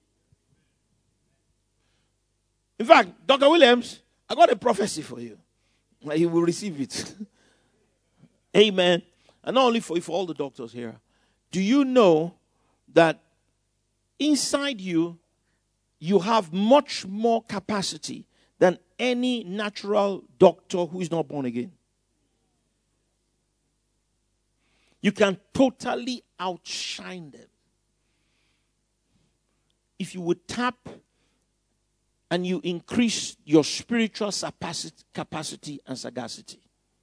In fact, Doctor Williams, I got a prophecy for you. You will receive it. Amen. And not only for you, for all the doctors here. Do you know that inside you, you have much more capacity than any natural doctor who is not born again? You can totally outshine them. If you would tap and you increase your spiritual capacity and sagacity.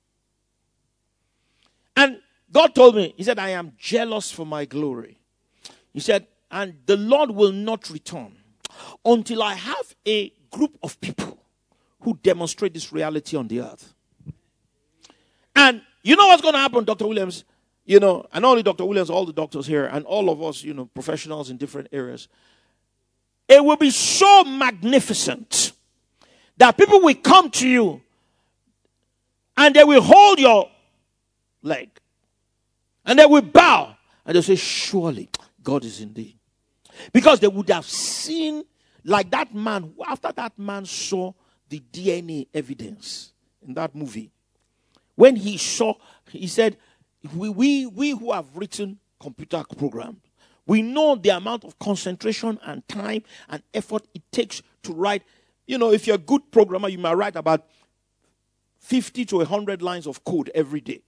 And God told me, he said, I am jealous for my glory. He said, and the Lord will not return until I have a group of people who demonstrate this reality on the earth. And you know what's going to happen, Doctor Williams? You know, and not only Doctor Williams, all the doctors here, and all of us, you know, professionals in different areas. It will be so magnificent that people will come to you and they will hold your leg and they will bow and they'll say, surely God is in thee. Because they would have seen, like that man, after that man saw the D N A evidence in that movie, when he saw, he said, we, we, we who have written computer programs, we know the amount of concentration and time and effort it takes to write. You know, if you're a good programmer, you might write about fifty to one hundred lines of code every day.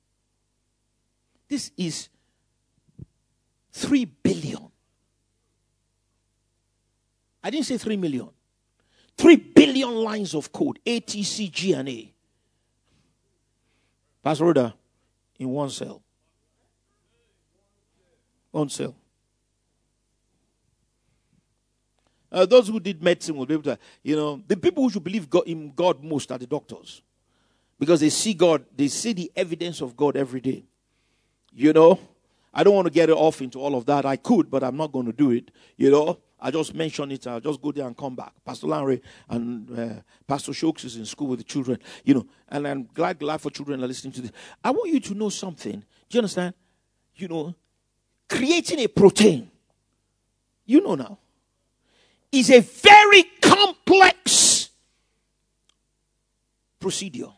This is three billion. I didn't say three million. three billion lines of code, A, T, C, G, and A. Pastor Rhoda, in one cell. One cell. Uh, those who did medicine will be able to, you know, the people who should believe God, in God most are the doctors. Because they see God, they see the evidence of God every day. You know, I don't want to get it off into all of that. I could, but I'm not going to do it. You know, I just mention it. I'll just go there and come back. Pastor Larry and uh, Pastor Shokes is in school with the children. You know, and I'm glad Life for Children are listening to this. I want you to know something. Do you understand? You know, creating a protein, you know now, is a very complex procedure.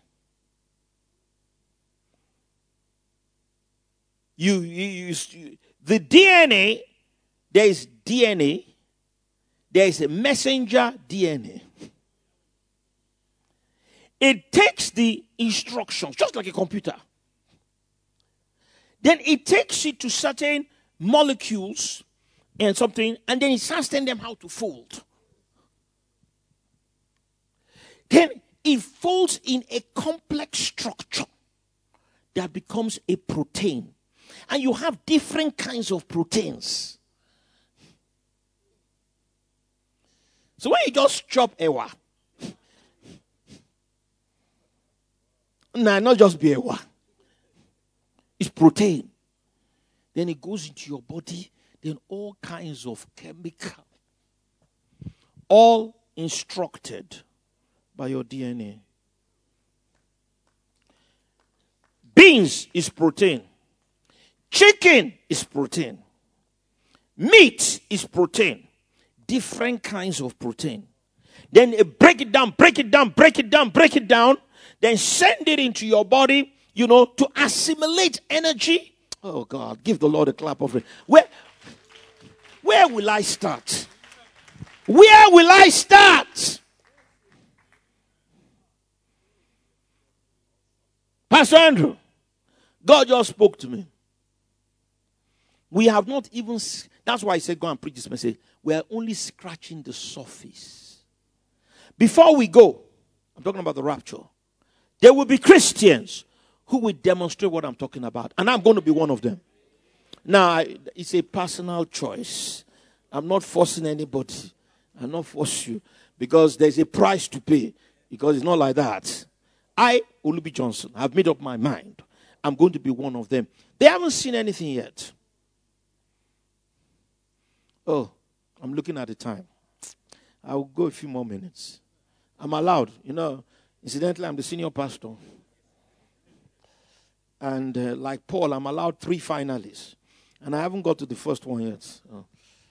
You, you, you, the D N A, there is D N A, there is a messenger D N A. It takes the instructions, just like a computer. Then it takes it to certain molecules and something, and then it starts telling them how to fold. Then it folds in a complex structure that becomes a protein. And you have different kinds of proteins. So when you just chop ewa, nah, not just be ewa, it's protein. Then it goes into your body. Then all kinds of chemical, all instructed by your D N A. Beans is protein. Chicken is protein. Meat is protein. Different kinds of protein. Then break it down, break it down, break it down, break it down. Then send it into your body, you know, to assimilate energy. Oh God, give the Lord a clap of it. Where, where will I start? Where will I start? Pastor Andrew, God just spoke to me. We have not even, that's why I said go and preach this message. We are only scratching the surface. Before we go, I'm talking about the rapture. There will be Christians who will demonstrate what I'm talking about. And I'm going to be one of them. Now, it's a personal choice. I'm not forcing anybody. I'm not forcing you. Because there's a price to pay. Because it's not like that. I, Olubi Johnson, have made up my mind. I'm going to be one of them. They haven't seen anything yet. Oh, I'm looking at the time. I'll go a few more minutes. I'm allowed. You know, incidentally, I'm the senior pastor. And uh, like Paul, I'm allowed three finalists. And I haven't got to the first one yet. Oh.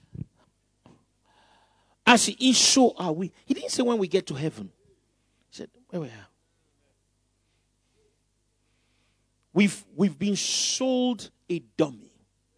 As he is, so are we. He didn't say when we get to heaven. He said, where we are. We've, we've been sold a dummy.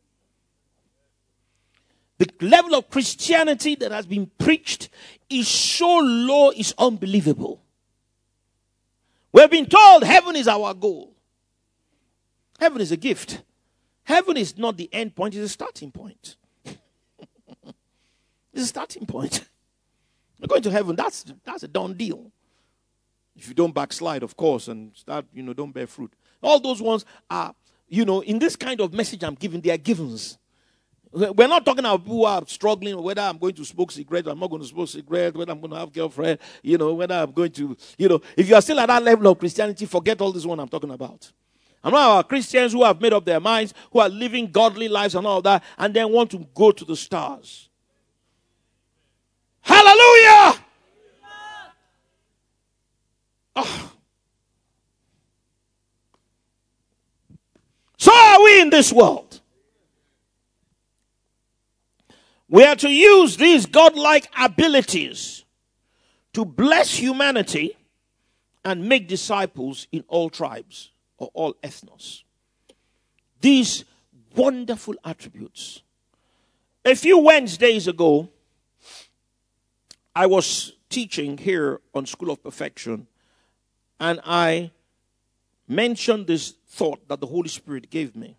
The level of Christianity that has been preached is so low, it's unbelievable. We've been told heaven is our goal. Heaven is a gift. Heaven is not the end point, it's a starting point. It's a starting point. We're going to heaven, that's, that's a done deal. If you don't backslide, of course, and start, you know, don't bear fruit. All those ones are, you know, in this kind of message I'm giving, they are givens. We're not talking about people who are struggling, whether I'm going to smoke cigarette, or I'm not going to smoke cigarette, whether I'm going to have girlfriend, you know, whether I'm going to, you know, if you are still at that level of Christianity, forget all this one I'm talking about. I'm not about Christians who have made up their minds, who are living godly lives and all that, and then want to go to the stars. Hallelujah! Oh. So are we in this world. We are to use these godlike abilities to bless humanity and make disciples in all tribes or all ethnos. These wonderful attributes. A few Wednesdays ago, I was teaching here on School of Perfection, and I mentioned this thought that the Holy Spirit gave me.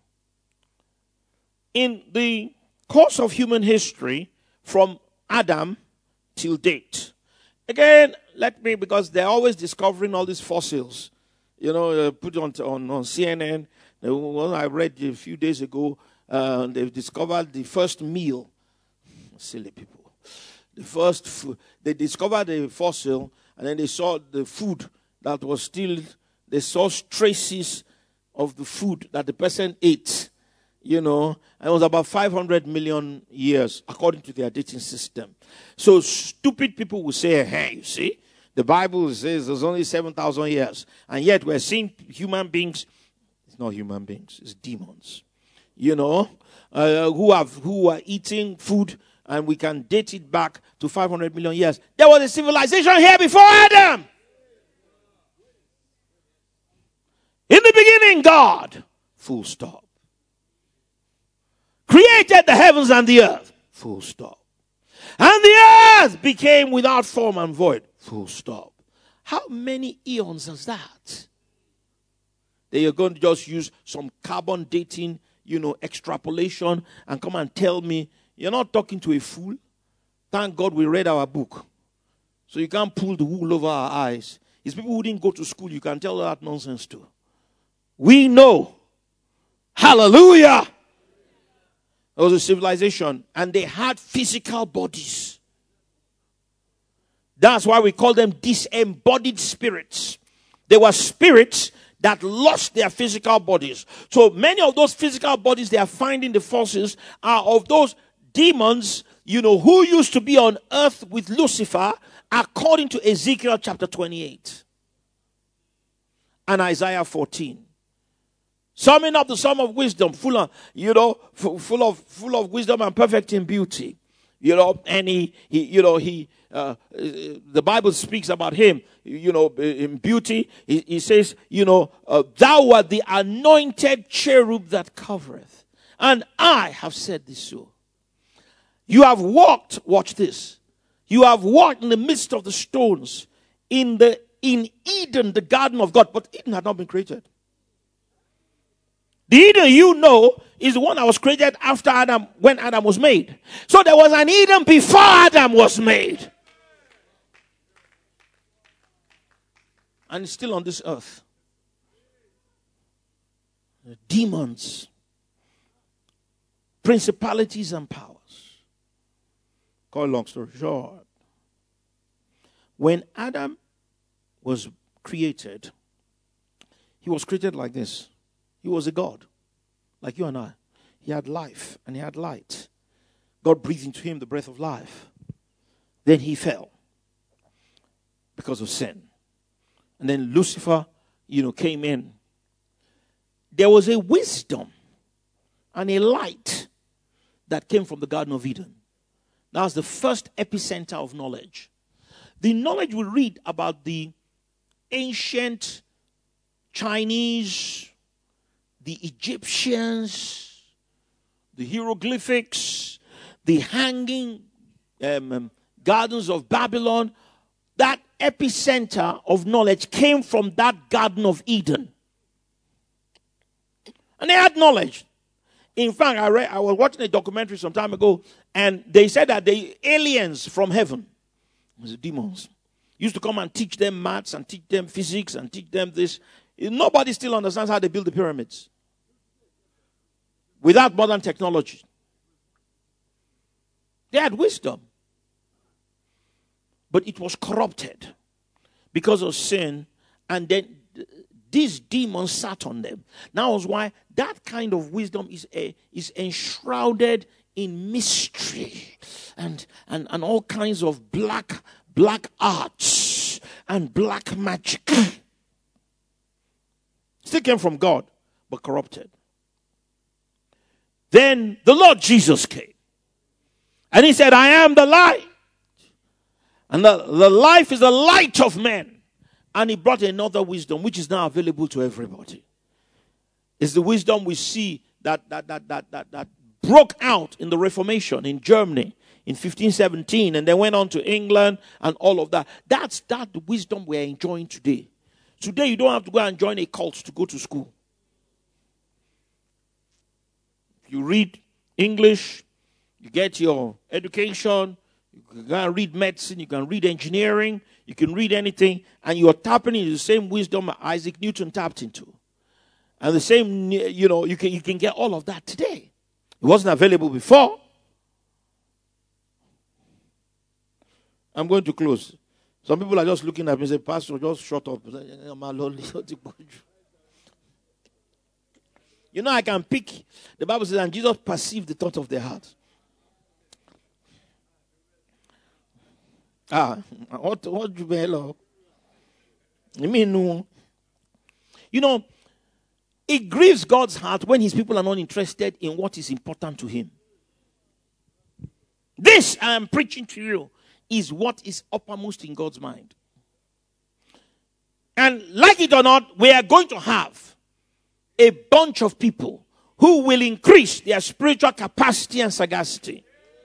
In the course of human history, from Adam till date. Again, let me, because they're always discovering all these fossils. You know, uh, put on, on on C N N. The one I read a few days ago, uh, they've discovered the first meal. Silly people. The first food. They discovered the fossil, and then they saw the food that was still, they saw traces of the food that the person ate. You know, and it was about five hundred million years, according to their dating system. So stupid people will say, hey, you see, the Bible says there's only seven thousand years. And yet we're seeing human beings, it's not human beings, it's demons, you know, uh, who have who are eating food, and we can date it back to five hundred million years. There was a civilization here before Adam. In the beginning, God, full stop, created the heavens and the earth, full stop. And the earth became without form and void, full stop. How many eons is that? They are going to just use some carbon dating, you know, extrapolation, and come and tell me, you're not talking to a fool. Thank God we read our book. So you can't pull the wool over our eyes. It's people who didn't go to school, you can tell that nonsense to. We know. Hallelujah. There was a civilization, and they had physical bodies. That's why we call them disembodied spirits. They were spirits that lost their physical bodies. So many of those physical bodies they are finding, the fossils, are of those demons, you know, who used to be on earth with Lucifer, according to Ezekiel chapter twenty-eight and Isaiah fourteen. Summing up the sum of wisdom, full of, you know, full of, full of wisdom and perfect in beauty. You know, and he, he you know, he, uh, the Bible speaks about him, you know, in beauty. He, he says, you know, uh, thou art the anointed cherub that covereth. And I have said this so. You have walked, watch this. You have walked in the midst of the stones in the, in Eden, the garden of God. But Eden had not been created. The Eden you know is the one that was created after Adam, when Adam was made. So there was an Eden before Adam was made. And it's still on this earth. The demons, principalities and powers. Call long story short. When Adam was created, He was created like this. He was a God, like you and I. He had life and he had light. God breathed into him the breath of life. Then he fell because of sin. And then Lucifer, you know, came in. There was a wisdom and a light that came from the Garden of Eden. That was the first epicenter of knowledge. The knowledge we read about the ancient Chinese, the Egyptians, the hieroglyphics, the hanging um, um, gardens of Babylon, that epicenter of knowledge came from that Garden of Eden. And they had knowledge. In fact, I read, I was watching a documentary some time ago, and they said that the aliens from heaven, the demons, used to come and teach them maths and teach them physics and teach them this. Nobody still understands how they build the pyramids without modern technology. They had wisdom, but it was corrupted because of sin, and then these demons sat on them. That was why that kind of wisdom is a, is enshrouded in mystery and, and, and all kinds of black black arts and black magic. Still came from God, but corrupted. Then the Lord Jesus came. And he said, I am the light. And the, the life is the light of men. And he brought another wisdom, which is now available to everybody. It's the wisdom we see that that that that that, that broke out in the Reformation in Germany in fifteen seventeen, and then went on to England and all of that. That's that the wisdom we're enjoying today. Today, you don't have to go and join a cult to go to school. You read English, you get your education, you can read medicine, you can read engineering, you can read anything, and you're tapping into the same wisdom Isaac Newton tapped into. And the same, you know, you can, you can get all of that today. It wasn't available before. I'm going to close. Some people are just looking at me and say, Pastor, just shut up. You know, I can pick. The Bible says, and Jesus perceived the thought of their heart. Ah, what, what do you mean, hello? You mean, no? You know, it grieves God's heart when his people are not interested in what is important to him. This I am preaching to you is what is uppermost in God's mind. And like it or not, we are going to have a bunch of people who will increase their spiritual capacity and sagacity.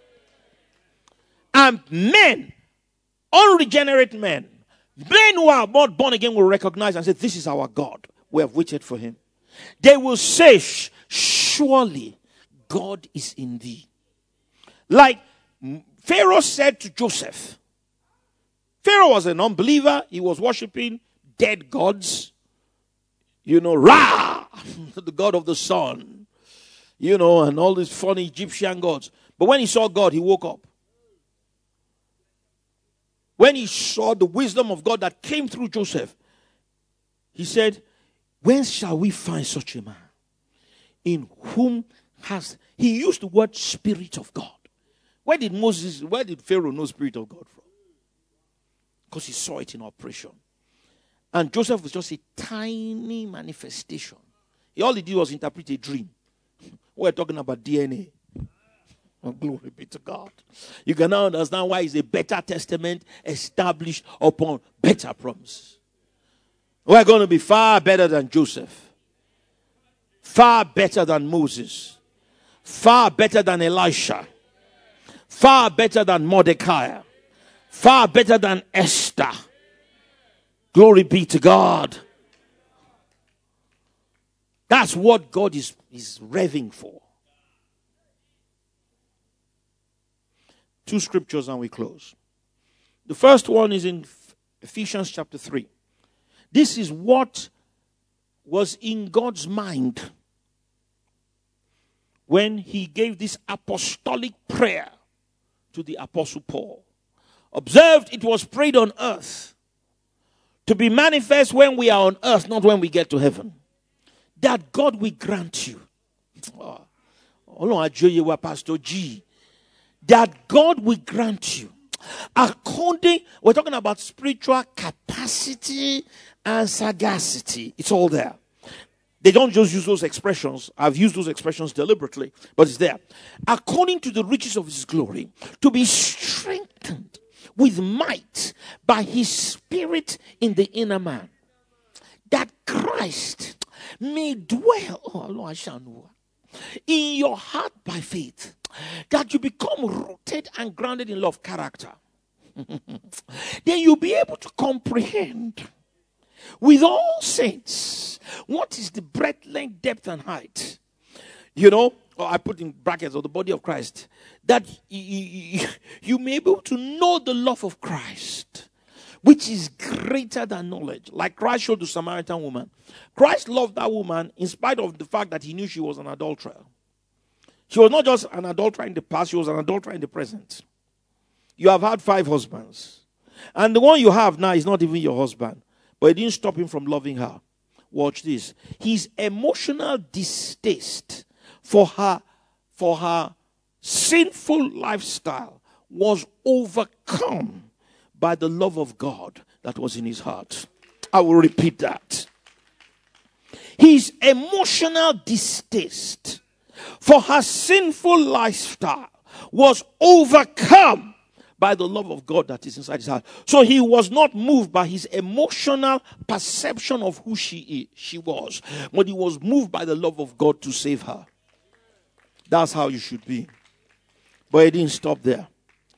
And men, unregenerate men, men who are not born again will recognize and say, this is our God. We have waited for him. They will say, surely God is in thee. Like Pharaoh said to Joseph. Pharaoh was an unbeliever. He was worshiping dead gods. You know, Ra, the god of the sun. You know, and all these funny Egyptian gods. But when he saw God, he woke up. When he saw the wisdom of God that came through Joseph, he said, when shall we find such a man in whom has, he used the word Spirit of God. Where did Moses, where did Pharaoh know Spirit of God from? Because he saw it in operation. And Joseph was just a tiny manifestation. All he did was interpret a dream. We're talking about D N A. Oh, glory be to God. You can now understand why it's a better testament established upon better promise. We're going to be far better than Joseph. Far better than Moses. Far better than Elisha. Far better than Mordecai. Far better than Esther. Glory be to God. That's what God is, is revving for. Two scriptures and we close. The first one is in Ephesians chapter three. This is what was in God's mind when he gave this apostolic prayer to the Apostle Paul. Observed, it was prayed on earth. to be manifest when we are on earth, not when we get to heaven. That God will grant you. Oh, Pastor G. That God will grant you. According, we're talking about spiritual capacity and sagacity. It's all there. They don't just use those expressions. I've used those expressions deliberately, but it's there. According to the riches of his glory, to be strengthened with might by his spirit in the inner man, that Christ may dwell oh, in your heart by faith, that you become rooted and grounded in love character. Then you'll be able to comprehend with all saints what is the breadth, length, depth, and height. You know, or I put in brackets, of the body of Christ, that you, you may be able to know the love of Christ, which is greater than knowledge. Like Christ showed the Samaritan woman. Christ loved that woman in spite of the fact that he knew she was an adulterer. She was not just an adulterer in the past, she was an adulterer in the present. You have had five husbands. And the one you have now is not even your husband. But it didn't stop him from loving her. Watch this. His emotional distaste for her, for her sinful lifestyle was overcome by the love of God that was in his heart. I will repeat that. His emotional distaste for her sinful lifestyle was overcome by the love of God that is inside his heart. So he was not moved by his emotional perception of who she is, she was, but he was moved by the love of God to save her. That's how you should be. But it didn't stop there.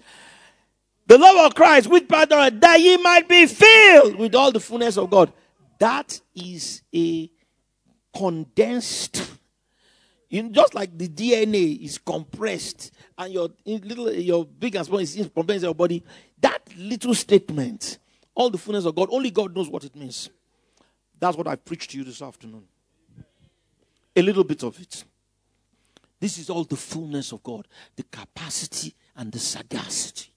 The love of Christ, with power, that ye might be filled with all the fullness of God. That is a condensed, you know, just like the D N A is compressed and your little, your big and small is compressed in your body. That little statement, all the fullness of God, only God knows what it means. That's what I preached to you this afternoon. A little bit of it. This is all the fullness of God, the capacity and the sagacity.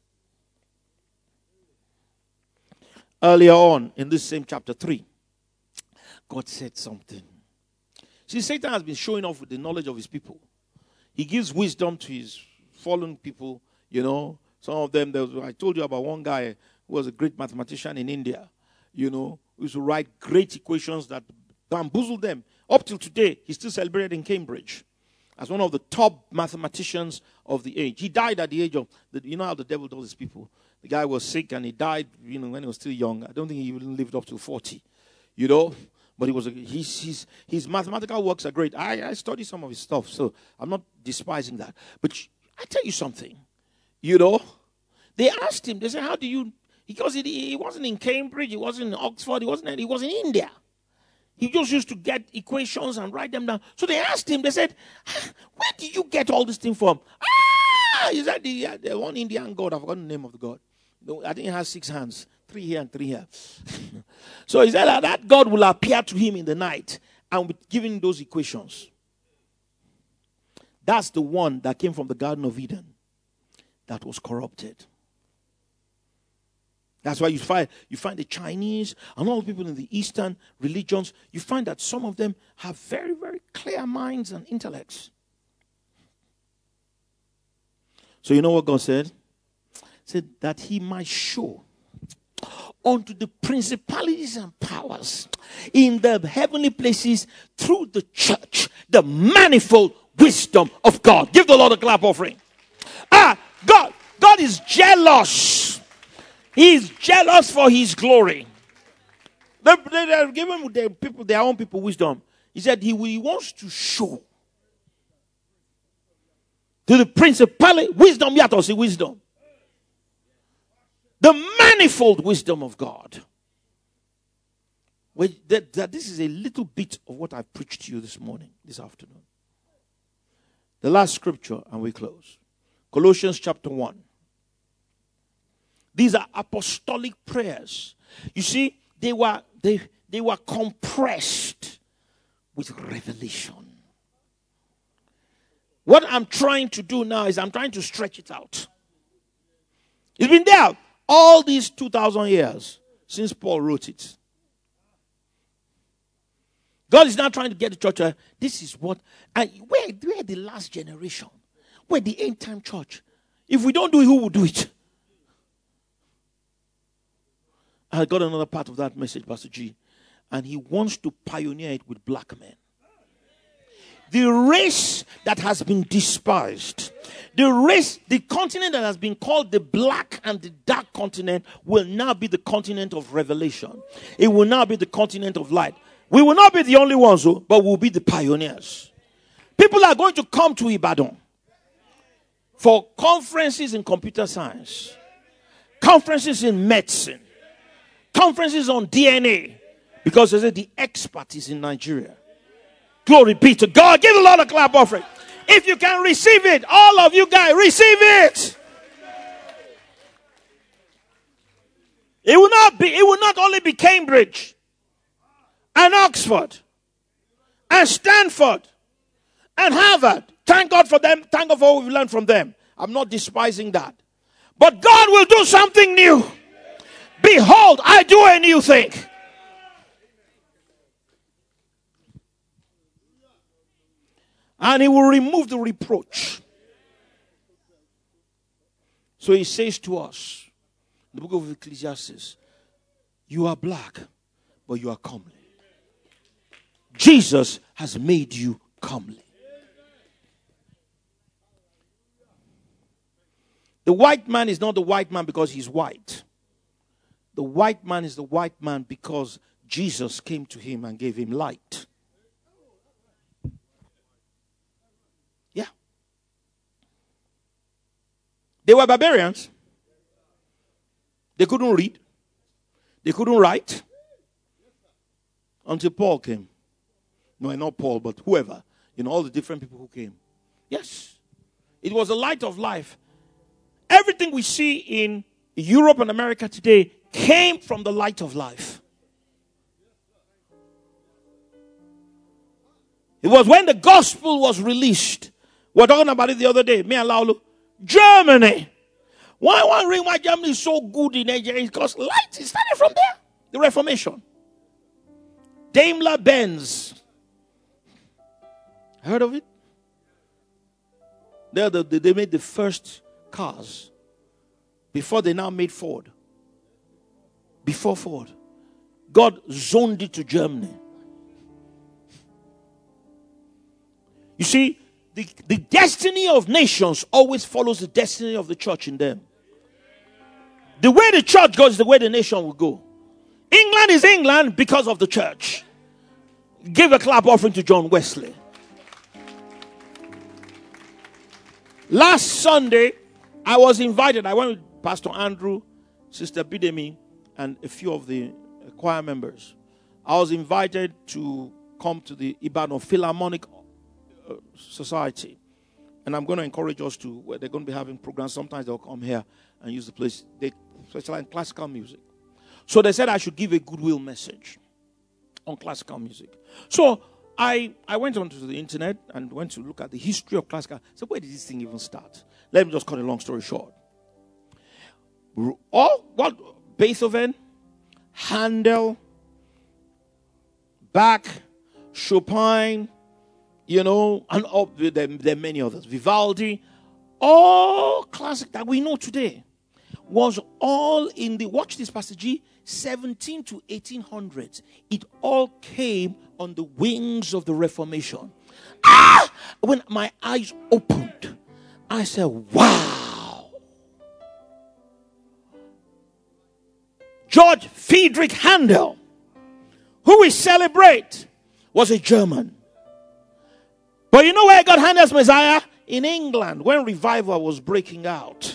Earlier on in this same chapter three, God said something. See, Satan has been showing off with the knowledge of his people. He gives wisdom to his fallen people, you know. Some of them, there was, I told you about one guy who was a great mathematician in India, you know, who used to write great equations that bamboozled them. Up till today, he's still celebrated in Cambridge as one of the top mathematicians of the age. He died at the age of, the, you know how the devil does his people. The guy was sick and he died, you know, when he was still young. I don't think he even lived up to forty, you know. But he was a, his, his, his mathematical works are great. I, I studied some of his stuff, so I'm not despising that. But I tell you something, you know. They asked him, they said, how do you, because he, he wasn't in Cambridge, he wasn't in Oxford, he wasn't, he was in India. He just used to get equations and write them down. So they asked him, they said, where did you get all this thing from? Ah, he said, the, the one Indian god, I've forgotten the name of the god. I think he has six hands, three here and three here. So he said that, that God will appear to him in the night and be giving those equations. That's the one that came from the Garden of Eden that was corrupted. That's why you find you find the Chinese and all the people in the Eastern religions, you find that some of them have very, very clear minds and intellects. So you know what God said? He said that he might show unto the principalities and powers in the heavenly places through the church the manifold wisdom of God. Give the Lord a clap offering. Ah, God, God is jealous. He is jealous for his glory. They, they, they're giving their people, their own people wisdom. He said he, he wants to show to the principality, wisdom, yet also wisdom. The manifold wisdom of God. Well, that, that this is a little bit of what I preached to you this morning, this afternoon. The last scripture, and we close. Colossians chapter one. These are apostolic prayers. You see, they were they, they were compressed with revelation. What I'm trying to do now is I'm trying to stretch it out. It's been there all these two thousand years since Paul wrote it. God is now trying to get the church. Uh, this is what. And we're, we're the last generation. We're the end time church. If we don't do it, who will do it? I got another part of that message, Pastor G. And he wants to pioneer it with black men. The race that has been despised, the race, the continent that has been called the black and the dark continent will now be the continent of revelation. It will now be the continent of light. We will not be the only ones, though, but we'll be the pioneers. People are going to come to Ibadan for conferences in computer science, conferences in medicine, conferences on D N A, because they say the expert is in Nigeria. Glory be to God. Give a lot of clap offering. If you can receive it, all of you guys, receive it. It will not be, it will not only be Cambridge and Oxford and Stanford and Harvard. Thank God for them. Thank God for what we've learned from them. I'm not despising that. But God will do something new. Behold, I do a new thing. And he will remove the reproach. So he says to us, in the book of Ecclesiastes, you are black, but you are comely. Jesus has made you comely. The white man is not the white man because he's white. The white man is the white man because Jesus came to him and gave him light. Yeah. They were barbarians. They couldn't read. They couldn't write. Until Paul came. No, not Paul, but whoever. You know, all the different people who came. Yes. It was the light of life. Everything we see in Europe and America today came from the light of life. It was when the gospel was released. We were talking about it the other day. Me and Laulu. Germany. Why one reason why Germany is so good in Nigeria is because light is started from there. The Reformation. Daimler Benz. Heard of it? They, the, they made the first cars before they now made Ford. Before Ford. God zoned it to Germany. You see, the, the destiny of nations always follows the destiny of the church in them. The way the church goes is the way the nation will go. England is England because of the church. Give a clap offering to John Wesley. Last Sunday, I was invited. I went with Pastor Andrew, Sister Bidemi, and a few of the choir members. I was invited to come to the Ibadan Philharmonic Society. And I'm going to encourage us to, where they're going to be having programs. Sometimes they'll come here and use the place. They specialize in classical music. So they said I should give a goodwill message on classical music. So I, I went onto the internet and went to look at the history of classical. So where did this thing even start? Let me just cut a long story short. All what Beethoven, Handel, Bach, Chopin, you know, and oh, there, there are many others. Vivaldi, all classic that we know today was all in the, watch this passage, seventeen to eighteen hundreds. It all came on the wings of the Reformation. Ah! When my eyes opened, I said, wow. George Friedrich Handel, who we celebrate, was a German. But you know where I got Handel's Messiah? In England, when revival was breaking out.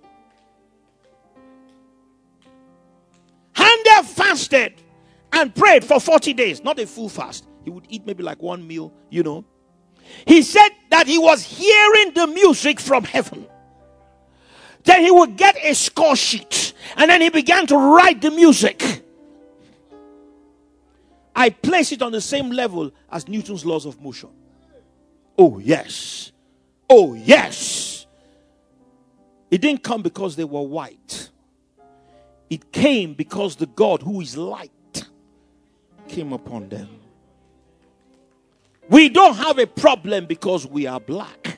Handel fasted and prayed for forty days. Not a full fast. He would eat maybe like one meal, you know. He said that he was hearing the music from heaven. Then he would get a score sheet. And then he began to write the music. I place it on the same level as Newton's laws of motion. Oh, yes. Oh, yes. It didn't come because they were white. It came because the God who is light came upon them. We don't have a problem because we are black.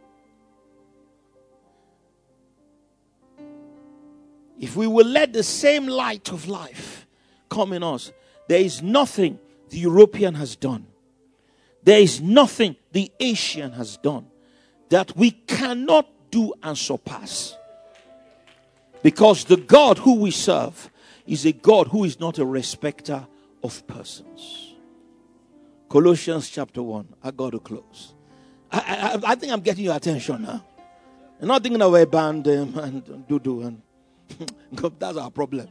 If we will let the same light of life come in us, there is nothing the European has done. There is nothing the Asian has done that we cannot do and surpass. Because the God who we serve is a God who is not a respecter of persons. Colossians chapter one. I got to close. I, I, I think I'm getting your attention now. I'm not thinking of a band um, and do-do. And that's our problem.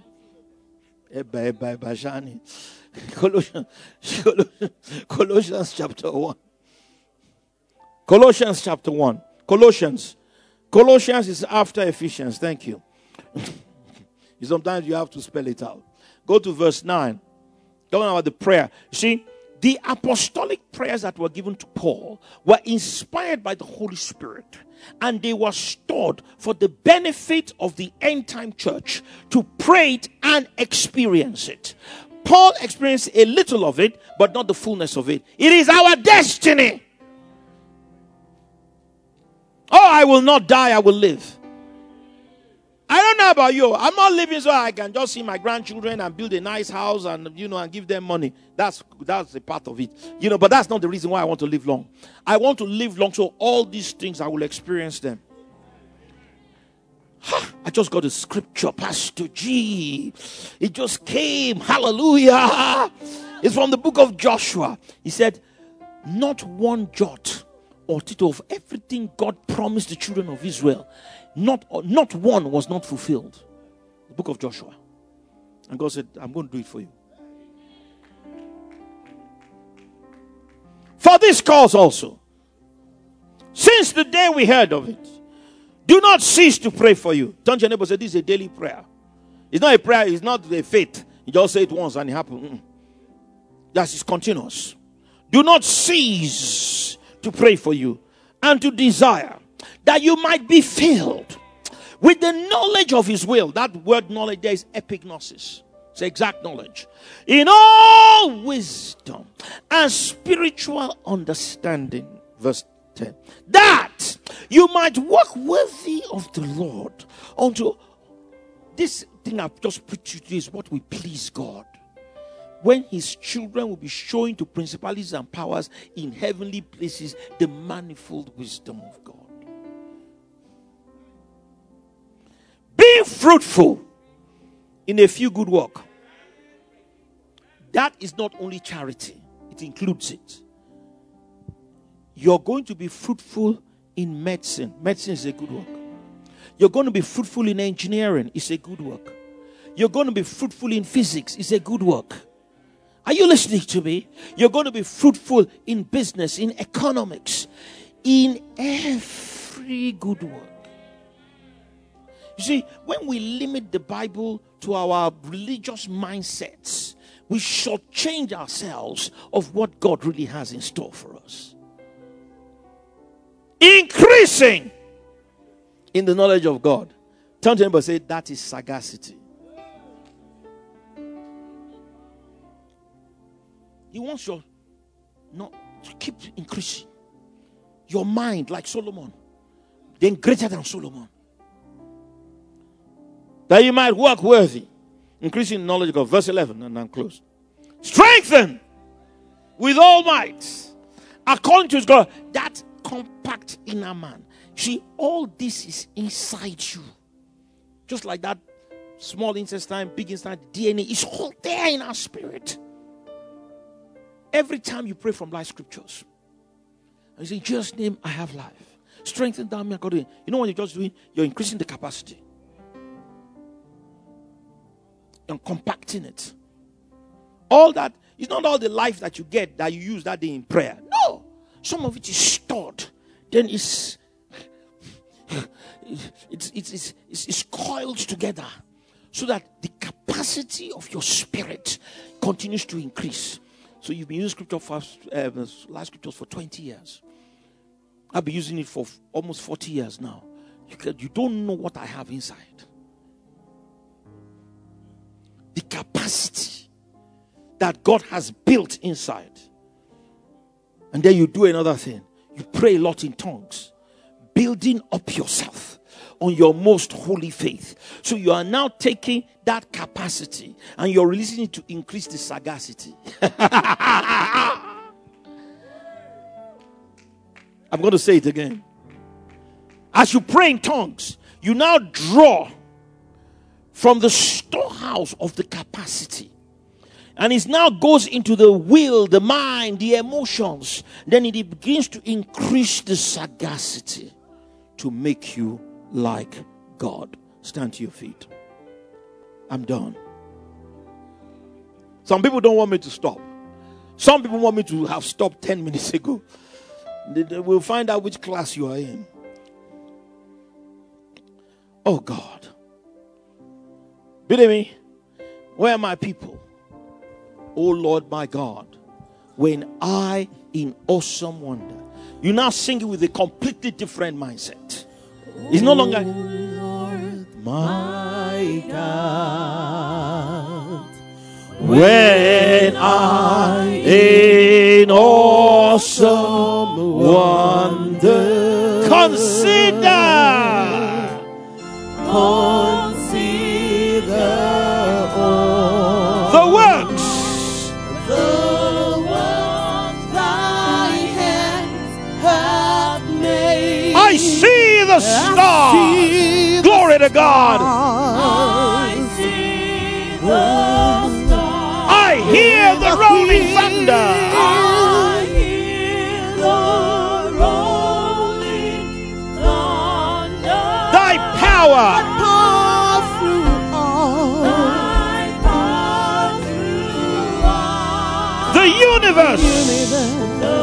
Colossians, Colossians chapter one. Colossians chapter one. Colossians. Colossians is after Ephesians. Thank you. Sometimes you have to spell it out. Go to verse nine. Talking about the prayer. You see, the apostolic prayers that were given to Paul were inspired by the Holy Spirit, and they were stored for the benefit of the end time church to pray it and experience it. Paul experienced a little of it, but not the fullness of it. It is our destiny. Oh, I will not die, I will live. I don't know about you. I'm not living so I can just see my grandchildren and build a nice house and, you know, and give them money. That's that's a part of it. You know, but that's not the reason why I want to live long. I want to live long so all these things I will experience them. I just got a scripture, Pastor G. It just came. Hallelujah. It's from the book of Joshua. He said, not one jot or tittle of everything God promised the children of Israel, not, not one was not fulfilled. The book of Joshua. And God said, I'm going to do it for you. For this cause also, since the day we heard of it, do not cease to pray for you. Turn to your neighbor and say, this is a daily prayer. It's not a prayer, it's not a faith. You just say it once and it happens. That is continuous. Do not cease to pray for you and to desire that you might be filled with the knowledge of his will. That word knowledge there is epignosis. It's exact knowledge. In all wisdom and spiritual understanding. Verse ten. That you might walk worthy of the Lord. Unto this thing I've just put you to is what will please God. When his children will be showing to principalities and powers in heavenly places the manifold wisdom of God. Be fruitful in a few good work. That is not only charity, it includes it. You're going to be fruitful in medicine. Medicine is a good work. You're going to be fruitful in engineering. It's a good work. You're going to be fruitful in physics. It's a good work. Are you listening to me? You're going to be fruitful in business, in economics, in every good work. You see, when we limit the Bible to our religious mindsets, we shortchange ourselves of what God really has in store for us. Increasing in the knowledge of God. Turn to anybody and say, that is sagacity. He wants your not to keep increasing. Your mind like Solomon, then greater than Solomon. That you might walk worthy. Increasing in knowledge of God. Verse eleven, and I'm close. Strengthen with all might, according to his God, that compact inner man. See, all this is inside you. Just like that small intestine, big intestine, D N A is all there in our spirit. Every time you pray from life scriptures, and you say, in Jesus' name, I have life. Strengthen down me according. You know what you're just doing? You're increasing the capacity. And compacting it. All that is not all the life that you get that you use that day in prayer. No. Some of it is stored. Then it's it's, it's, it's, it's, it's coiled together so that the capacity of your spirit continues to increase. So you've been using scripture for uh, last scriptures for twenty years. I've been using it for almost forty years now. You, can, you don't know what I have inside. The capacity that God has built inside. And then you do another thing. You pray a lot in tongues, building up yourself on your most holy faith. So you are now taking that capacity and you're releasing it to increase the sagacity. I'm going to say it again. As you pray in tongues, you now draw from the storehouse of the capacity. And it now goes into the will, the mind, the emotions. Then it begins to increase the sagacity to make you like God. Stand to your feet. I'm done. Some people don't want me to stop. Some people want me to have stopped ten minutes ago. They, they will find out which class you are in. Oh God. Believe me, where are my people? Oh Lord my God, when I in awesome wonder. You now sing it with a completely different mindset. It's no longer Lord my God, when I in awesome wonder consider consider all the works the works thy hands have made. I see the stars. Glory to God. I see the stars. I hear the rolling thunder. I hear the rolling thunder. Thy power. Power through all. Thy power through all. The universe. The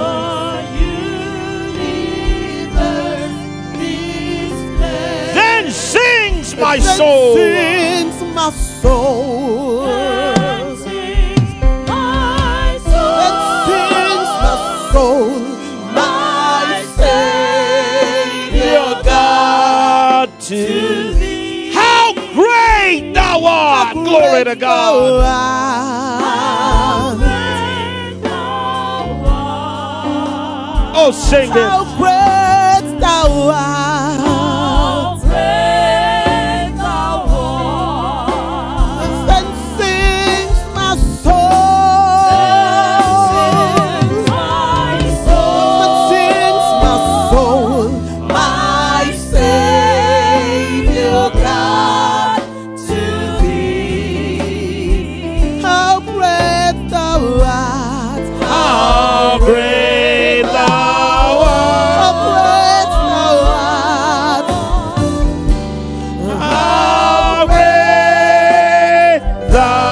universe displays. Then sings my soul. Sings my soul. Then sings my soul. Then sings my soul. My Savior God To thee. How great thou art. Glory to God. Oh, sing it. How great thou art. How great thou art. Then sings my soul. Then sings my soul. Then sings my soul. My Savior God to thee. How great thou art. How great thou art. How great thou art. How great thou.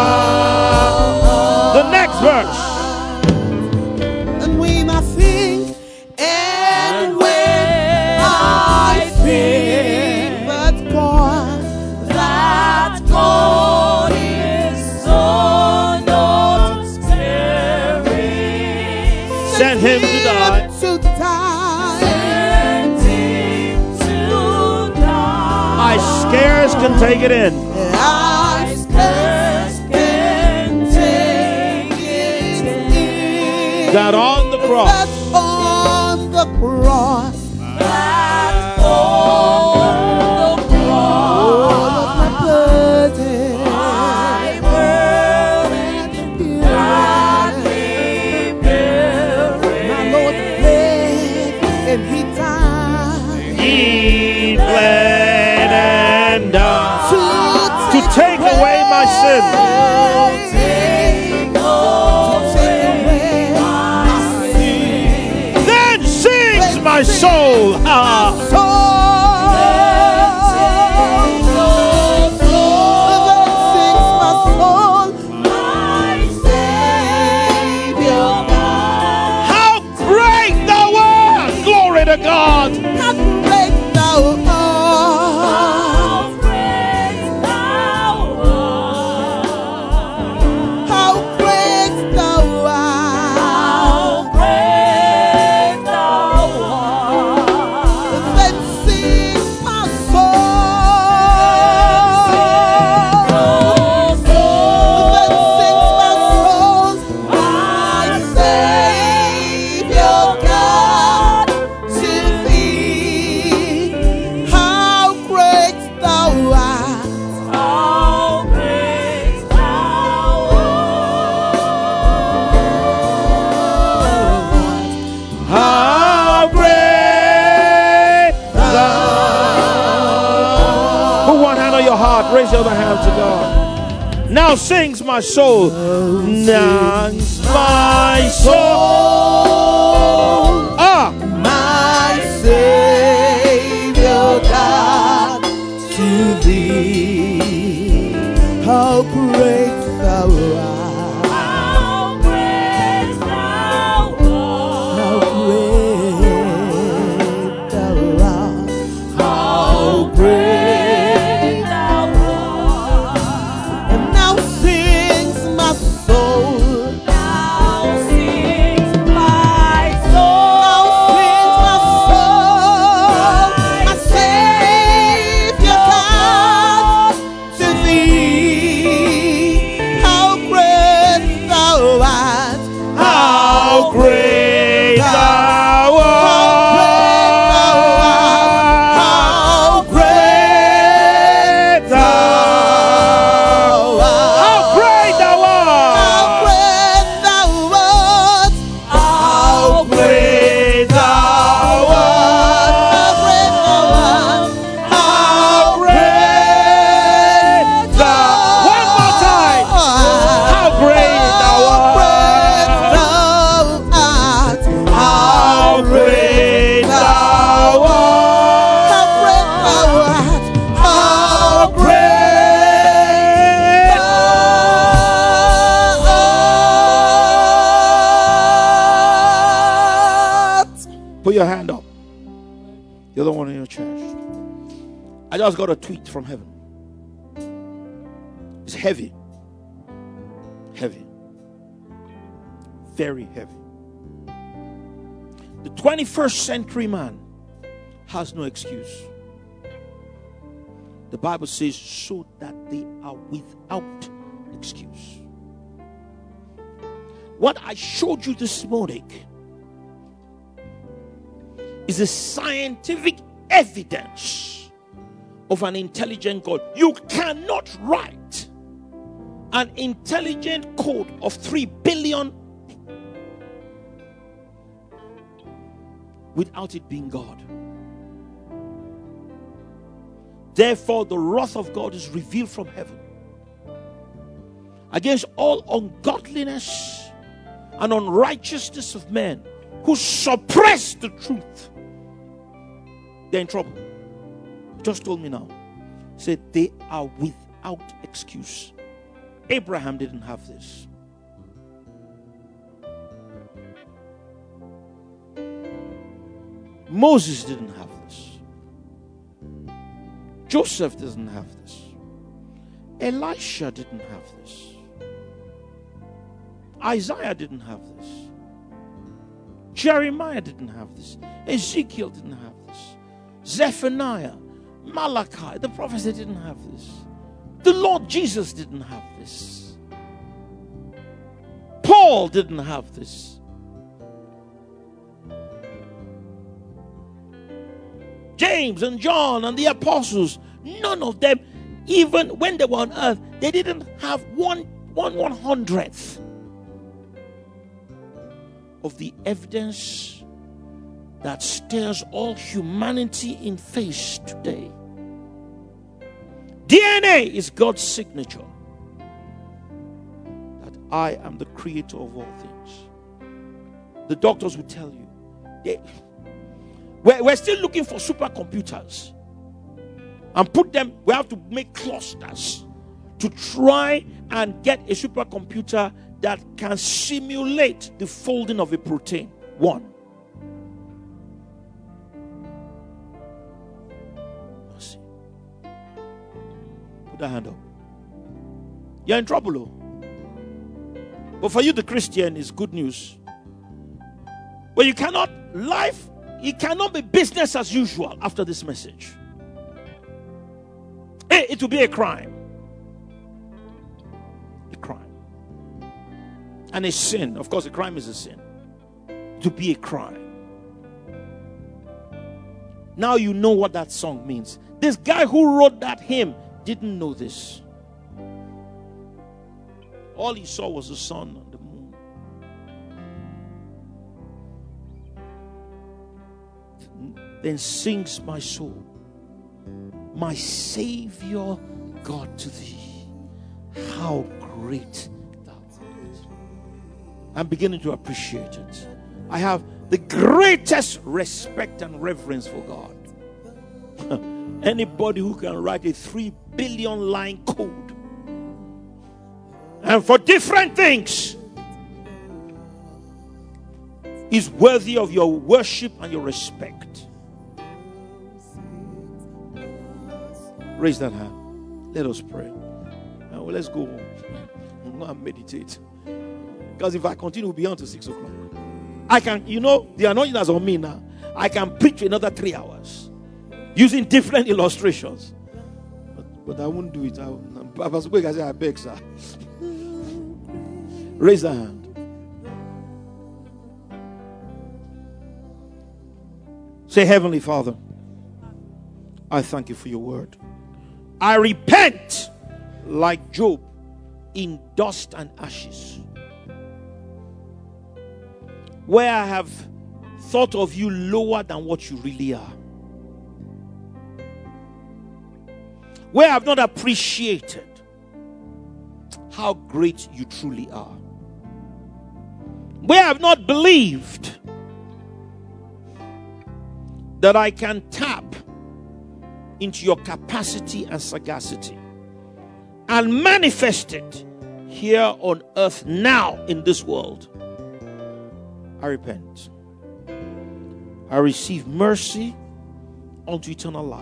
The next verse. And when I think, and when I think that God, that God is so not sparing. Sent him to die. To die. Sent him to die. I scarce can take it in. I scarce can take it in. That on the That cross on the cross, that on the cross, my burden, my burden, that He buried. My Lord bled and He died. he bled and died to take away my sin. Then sings my soul. Ah. How great thou art. Glory to God. How great thou art. How great thou art. Then God. Raise your other hand to God. Now sings my soul. Now my soul. Ah. My Savior God, to thee, how great thou art. How great thou art. How great thou art. How great thou art. and now sings my soul. Now sings my soul. Now sings my soul. My Savior God, to thee, how great thou art. How great thou How great thou art. How great thou How art. great thou art. How great thou art. How great thou art. One more time. How great thou art. How great thou art. How great thou art. How great thou art. Put your hand up. The other one in your church. I just got a tweet from heaven. It's heavy. Heavy. Very heavy. The twenty-first century man has no excuse. The Bible says, so that they are without excuse. What I showed you this morning is a scientific evidence of an intelligent God. You cannot write an intelligent code of three billion without it being God. Therefore, the wrath of God is revealed from heaven against all ungodliness and unrighteousness of men who suppress the truth. They're in trouble. Just told me now. Said they are without excuse. Abraham didn't have this. Moses didn't have this. Joseph doesn't have this. Elisha didn't have this. Isaiah didn't have this. Jeremiah didn't have this. Ezekiel didn't have this. Zephaniah, Malachi, the prophets, they didn't have this. The Lord Jesus didn't have this. Paul didn't have this. James and John and the apostles, none of them, even when they were on earth, they didn't have one one one hundredth of the evidence that stares all humanity in face today. D N A is God's signature that I am the creator of all things. The doctors will tell you they, we're, we're still looking for supercomputers and put them, we have to make clusters to try and get a supercomputer that can simulate the folding of a protein. One. Let's see. Put that hand up. You're in trouble, oh. But for you, the Christian, is good news. But you cannot, life, it cannot be business as usual after this message. Hey, it will be a crime. A crime. And a sin. Of course, a crime is a sin. To be a crime. Now you know what that song means. This guy who wrote that hymn didn't know this. All he saw was the sun and the moon. Then sings my soul, my Savior God, to thee. How great thou art. I'm beginning to appreciate it. I have the greatest respect and reverence for God. Anybody who can write a three billion line code and for different things is worthy of your worship and your respect. Raise that hand. Let us pray. Now let's go home. I'm going to meditate. Because if I continue, we'll be on to six o'clock. I can, you know, the anointing that's on me now. I can preach another three hours using different illustrations. But, but I won't do it. I, Pastor Quick, I say, I beg, sir. Raise that hand. Say, Heavenly Father, I thank you for your word. I repent like Job in dust and ashes. Where I have thought of you lower than what you really are. Where I have not appreciated how great you truly are. Where I have not believed that I can tap into your capacity and sagacity and manifest it here on earth now in this world. I repent. I receive mercy unto eternal life.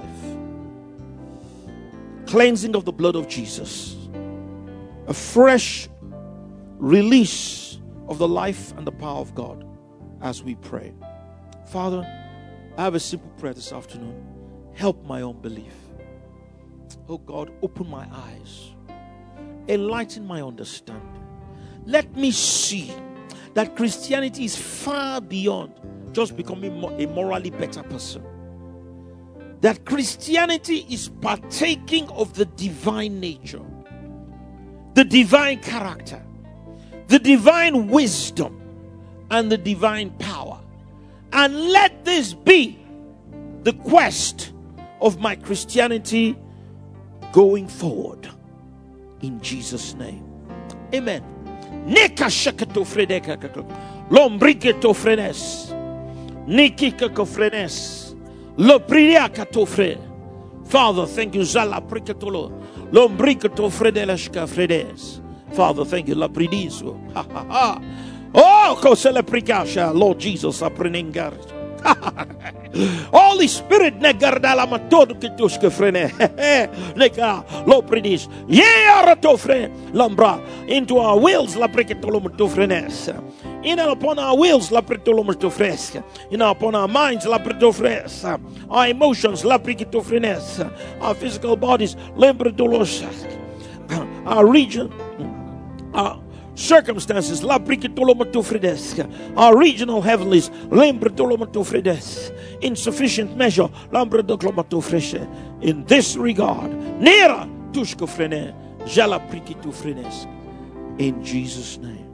Cleansing of the blood of Jesus. A fresh release of the life and the power of God as we pray. Father, I have a simple prayer this afternoon. Help my unbelief. Oh God, open my eyes. Enlighten my understanding. Let me see that Christianity is far beyond just becoming a morally better person. That Christianity is partaking of the divine nature, the divine character, the divine wisdom, and the divine power. And let this be the quest of my Christianity going forward. In Jesus' name. Amen. Neka shakato fredeka lombriketo frenes nikika kofrenes lopriya katofre. Father, thank you. Zala prikatolo lombriketo fredelashka fredes. Father, thank you. La pridiso. Ha ha ha. Oh, kosele prikasha. Lord Jesus, aprenengar. Holy Spirit, negardala matodo kituske frene, neka lo predis, ye aratofre lambra into our wills la preketolomotofrenes, in and upon our wills la pretolomotofresk, in and upon our minds la pretofres, our emotions la preketofrenes, our physical bodies lembredolos, our region, our circumstances, our regional heavenlies, insufficient measure, in this regard, in Jesus' name.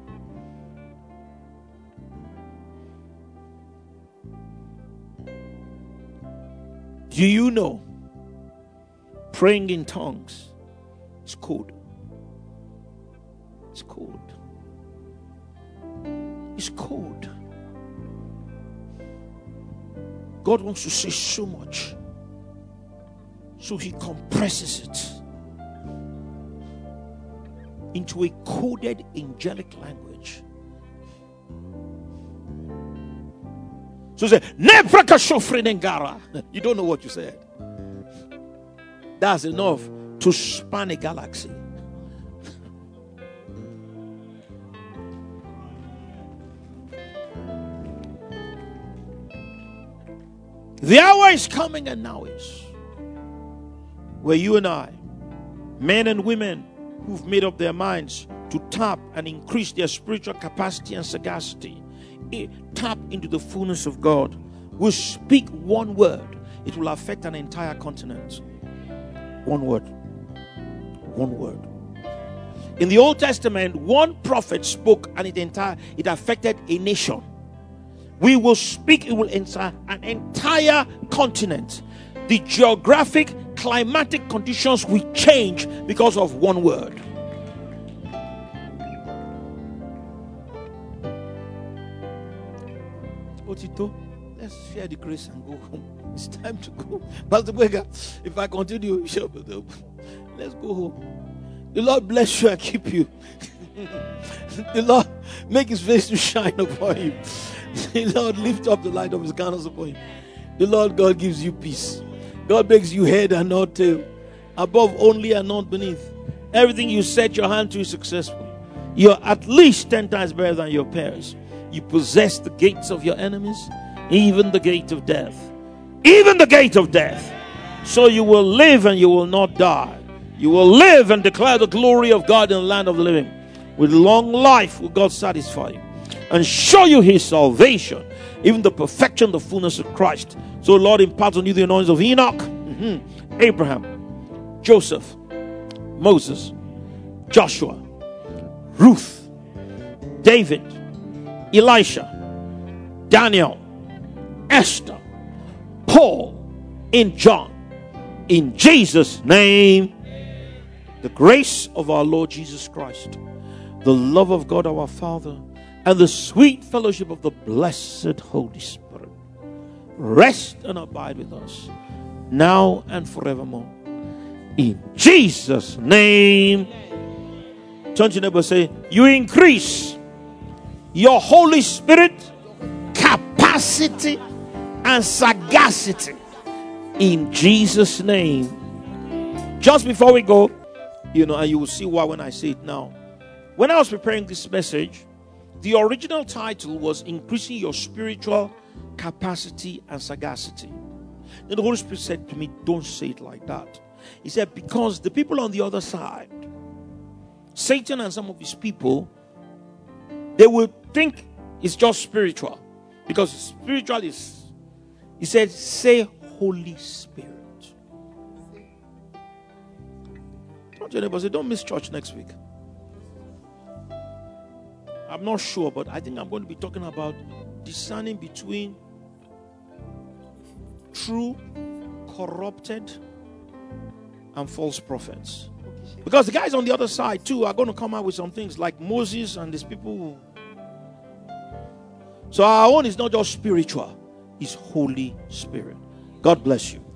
Do you know praying in tongues is code? It's cold. It's cold. God wants to say so much, so he compresses it into a coded angelic language. So say, you don't know what you said. That's enough to span a galaxy. The hour is coming, and now is, where you and I, men and women who've made up their minds to tap and increase their spiritual capacity and sagacity, tap into the fullness of God, will speak one word. It will affect an entire continent. One word. One word. In the Old Testament, one prophet spoke and it entire it affected a nation. We will speak, it will enter an entire continent. The geographic climatic conditions will change because of one word. Otito, let's share the grace and go home. It's time to go. Pastor Bwega, if I continue, let's go home. The Lord bless you and keep you. The Lord make his face to shine upon you. The Lord lift up the light of his countenance upon you. The Lord God gives you peace. God makes you head and not tail, above only and not beneath. Everything you set your hand to is successful. You're at least ten times better than your peers. You possess the gates of your enemies, even the gate of death. Even the gate of death. So you will live and you will not die. You will live and declare the glory of God in the land of the living. With long life will God satisfy you and show you his salvation, even the perfection, the fullness of Christ. So Lord imparts on you the anointing of Enoch, mm-hmm. Abraham, Joseph, Moses, Joshua, Ruth, David, Elisha, Daniel, Esther, Paul, and John. In Jesus' name, the grace of our Lord Jesus Christ, the love of God our Father, and the sweet fellowship of the blessed Holy Spirit rest and abide with us now and forevermore. In Jesus' name. Turn to your neighbor and say, you increase your Holy Spirit capacity and sagacity in Jesus' name. Just before we go, you know, and you will see why when I say it now. When I was preparing this message, the original title was Increasing Your Spiritual Capacity and Sagacity. Then the Holy Spirit said to me, don't say it like that. He said, because the people on the other side, Satan and some of his people, they will think it's just spiritual. Because spiritual is, he said, say Holy Spirit. Don't your neighbor say, don't miss church next week. I'm not sure, but I think I'm going to be talking about discerning between true, corrupted, and false prophets. Because the guys on the other side too are going to come out with some things like Moses and these people who... So our own is not just spiritual, it's Holy Spirit. God bless you.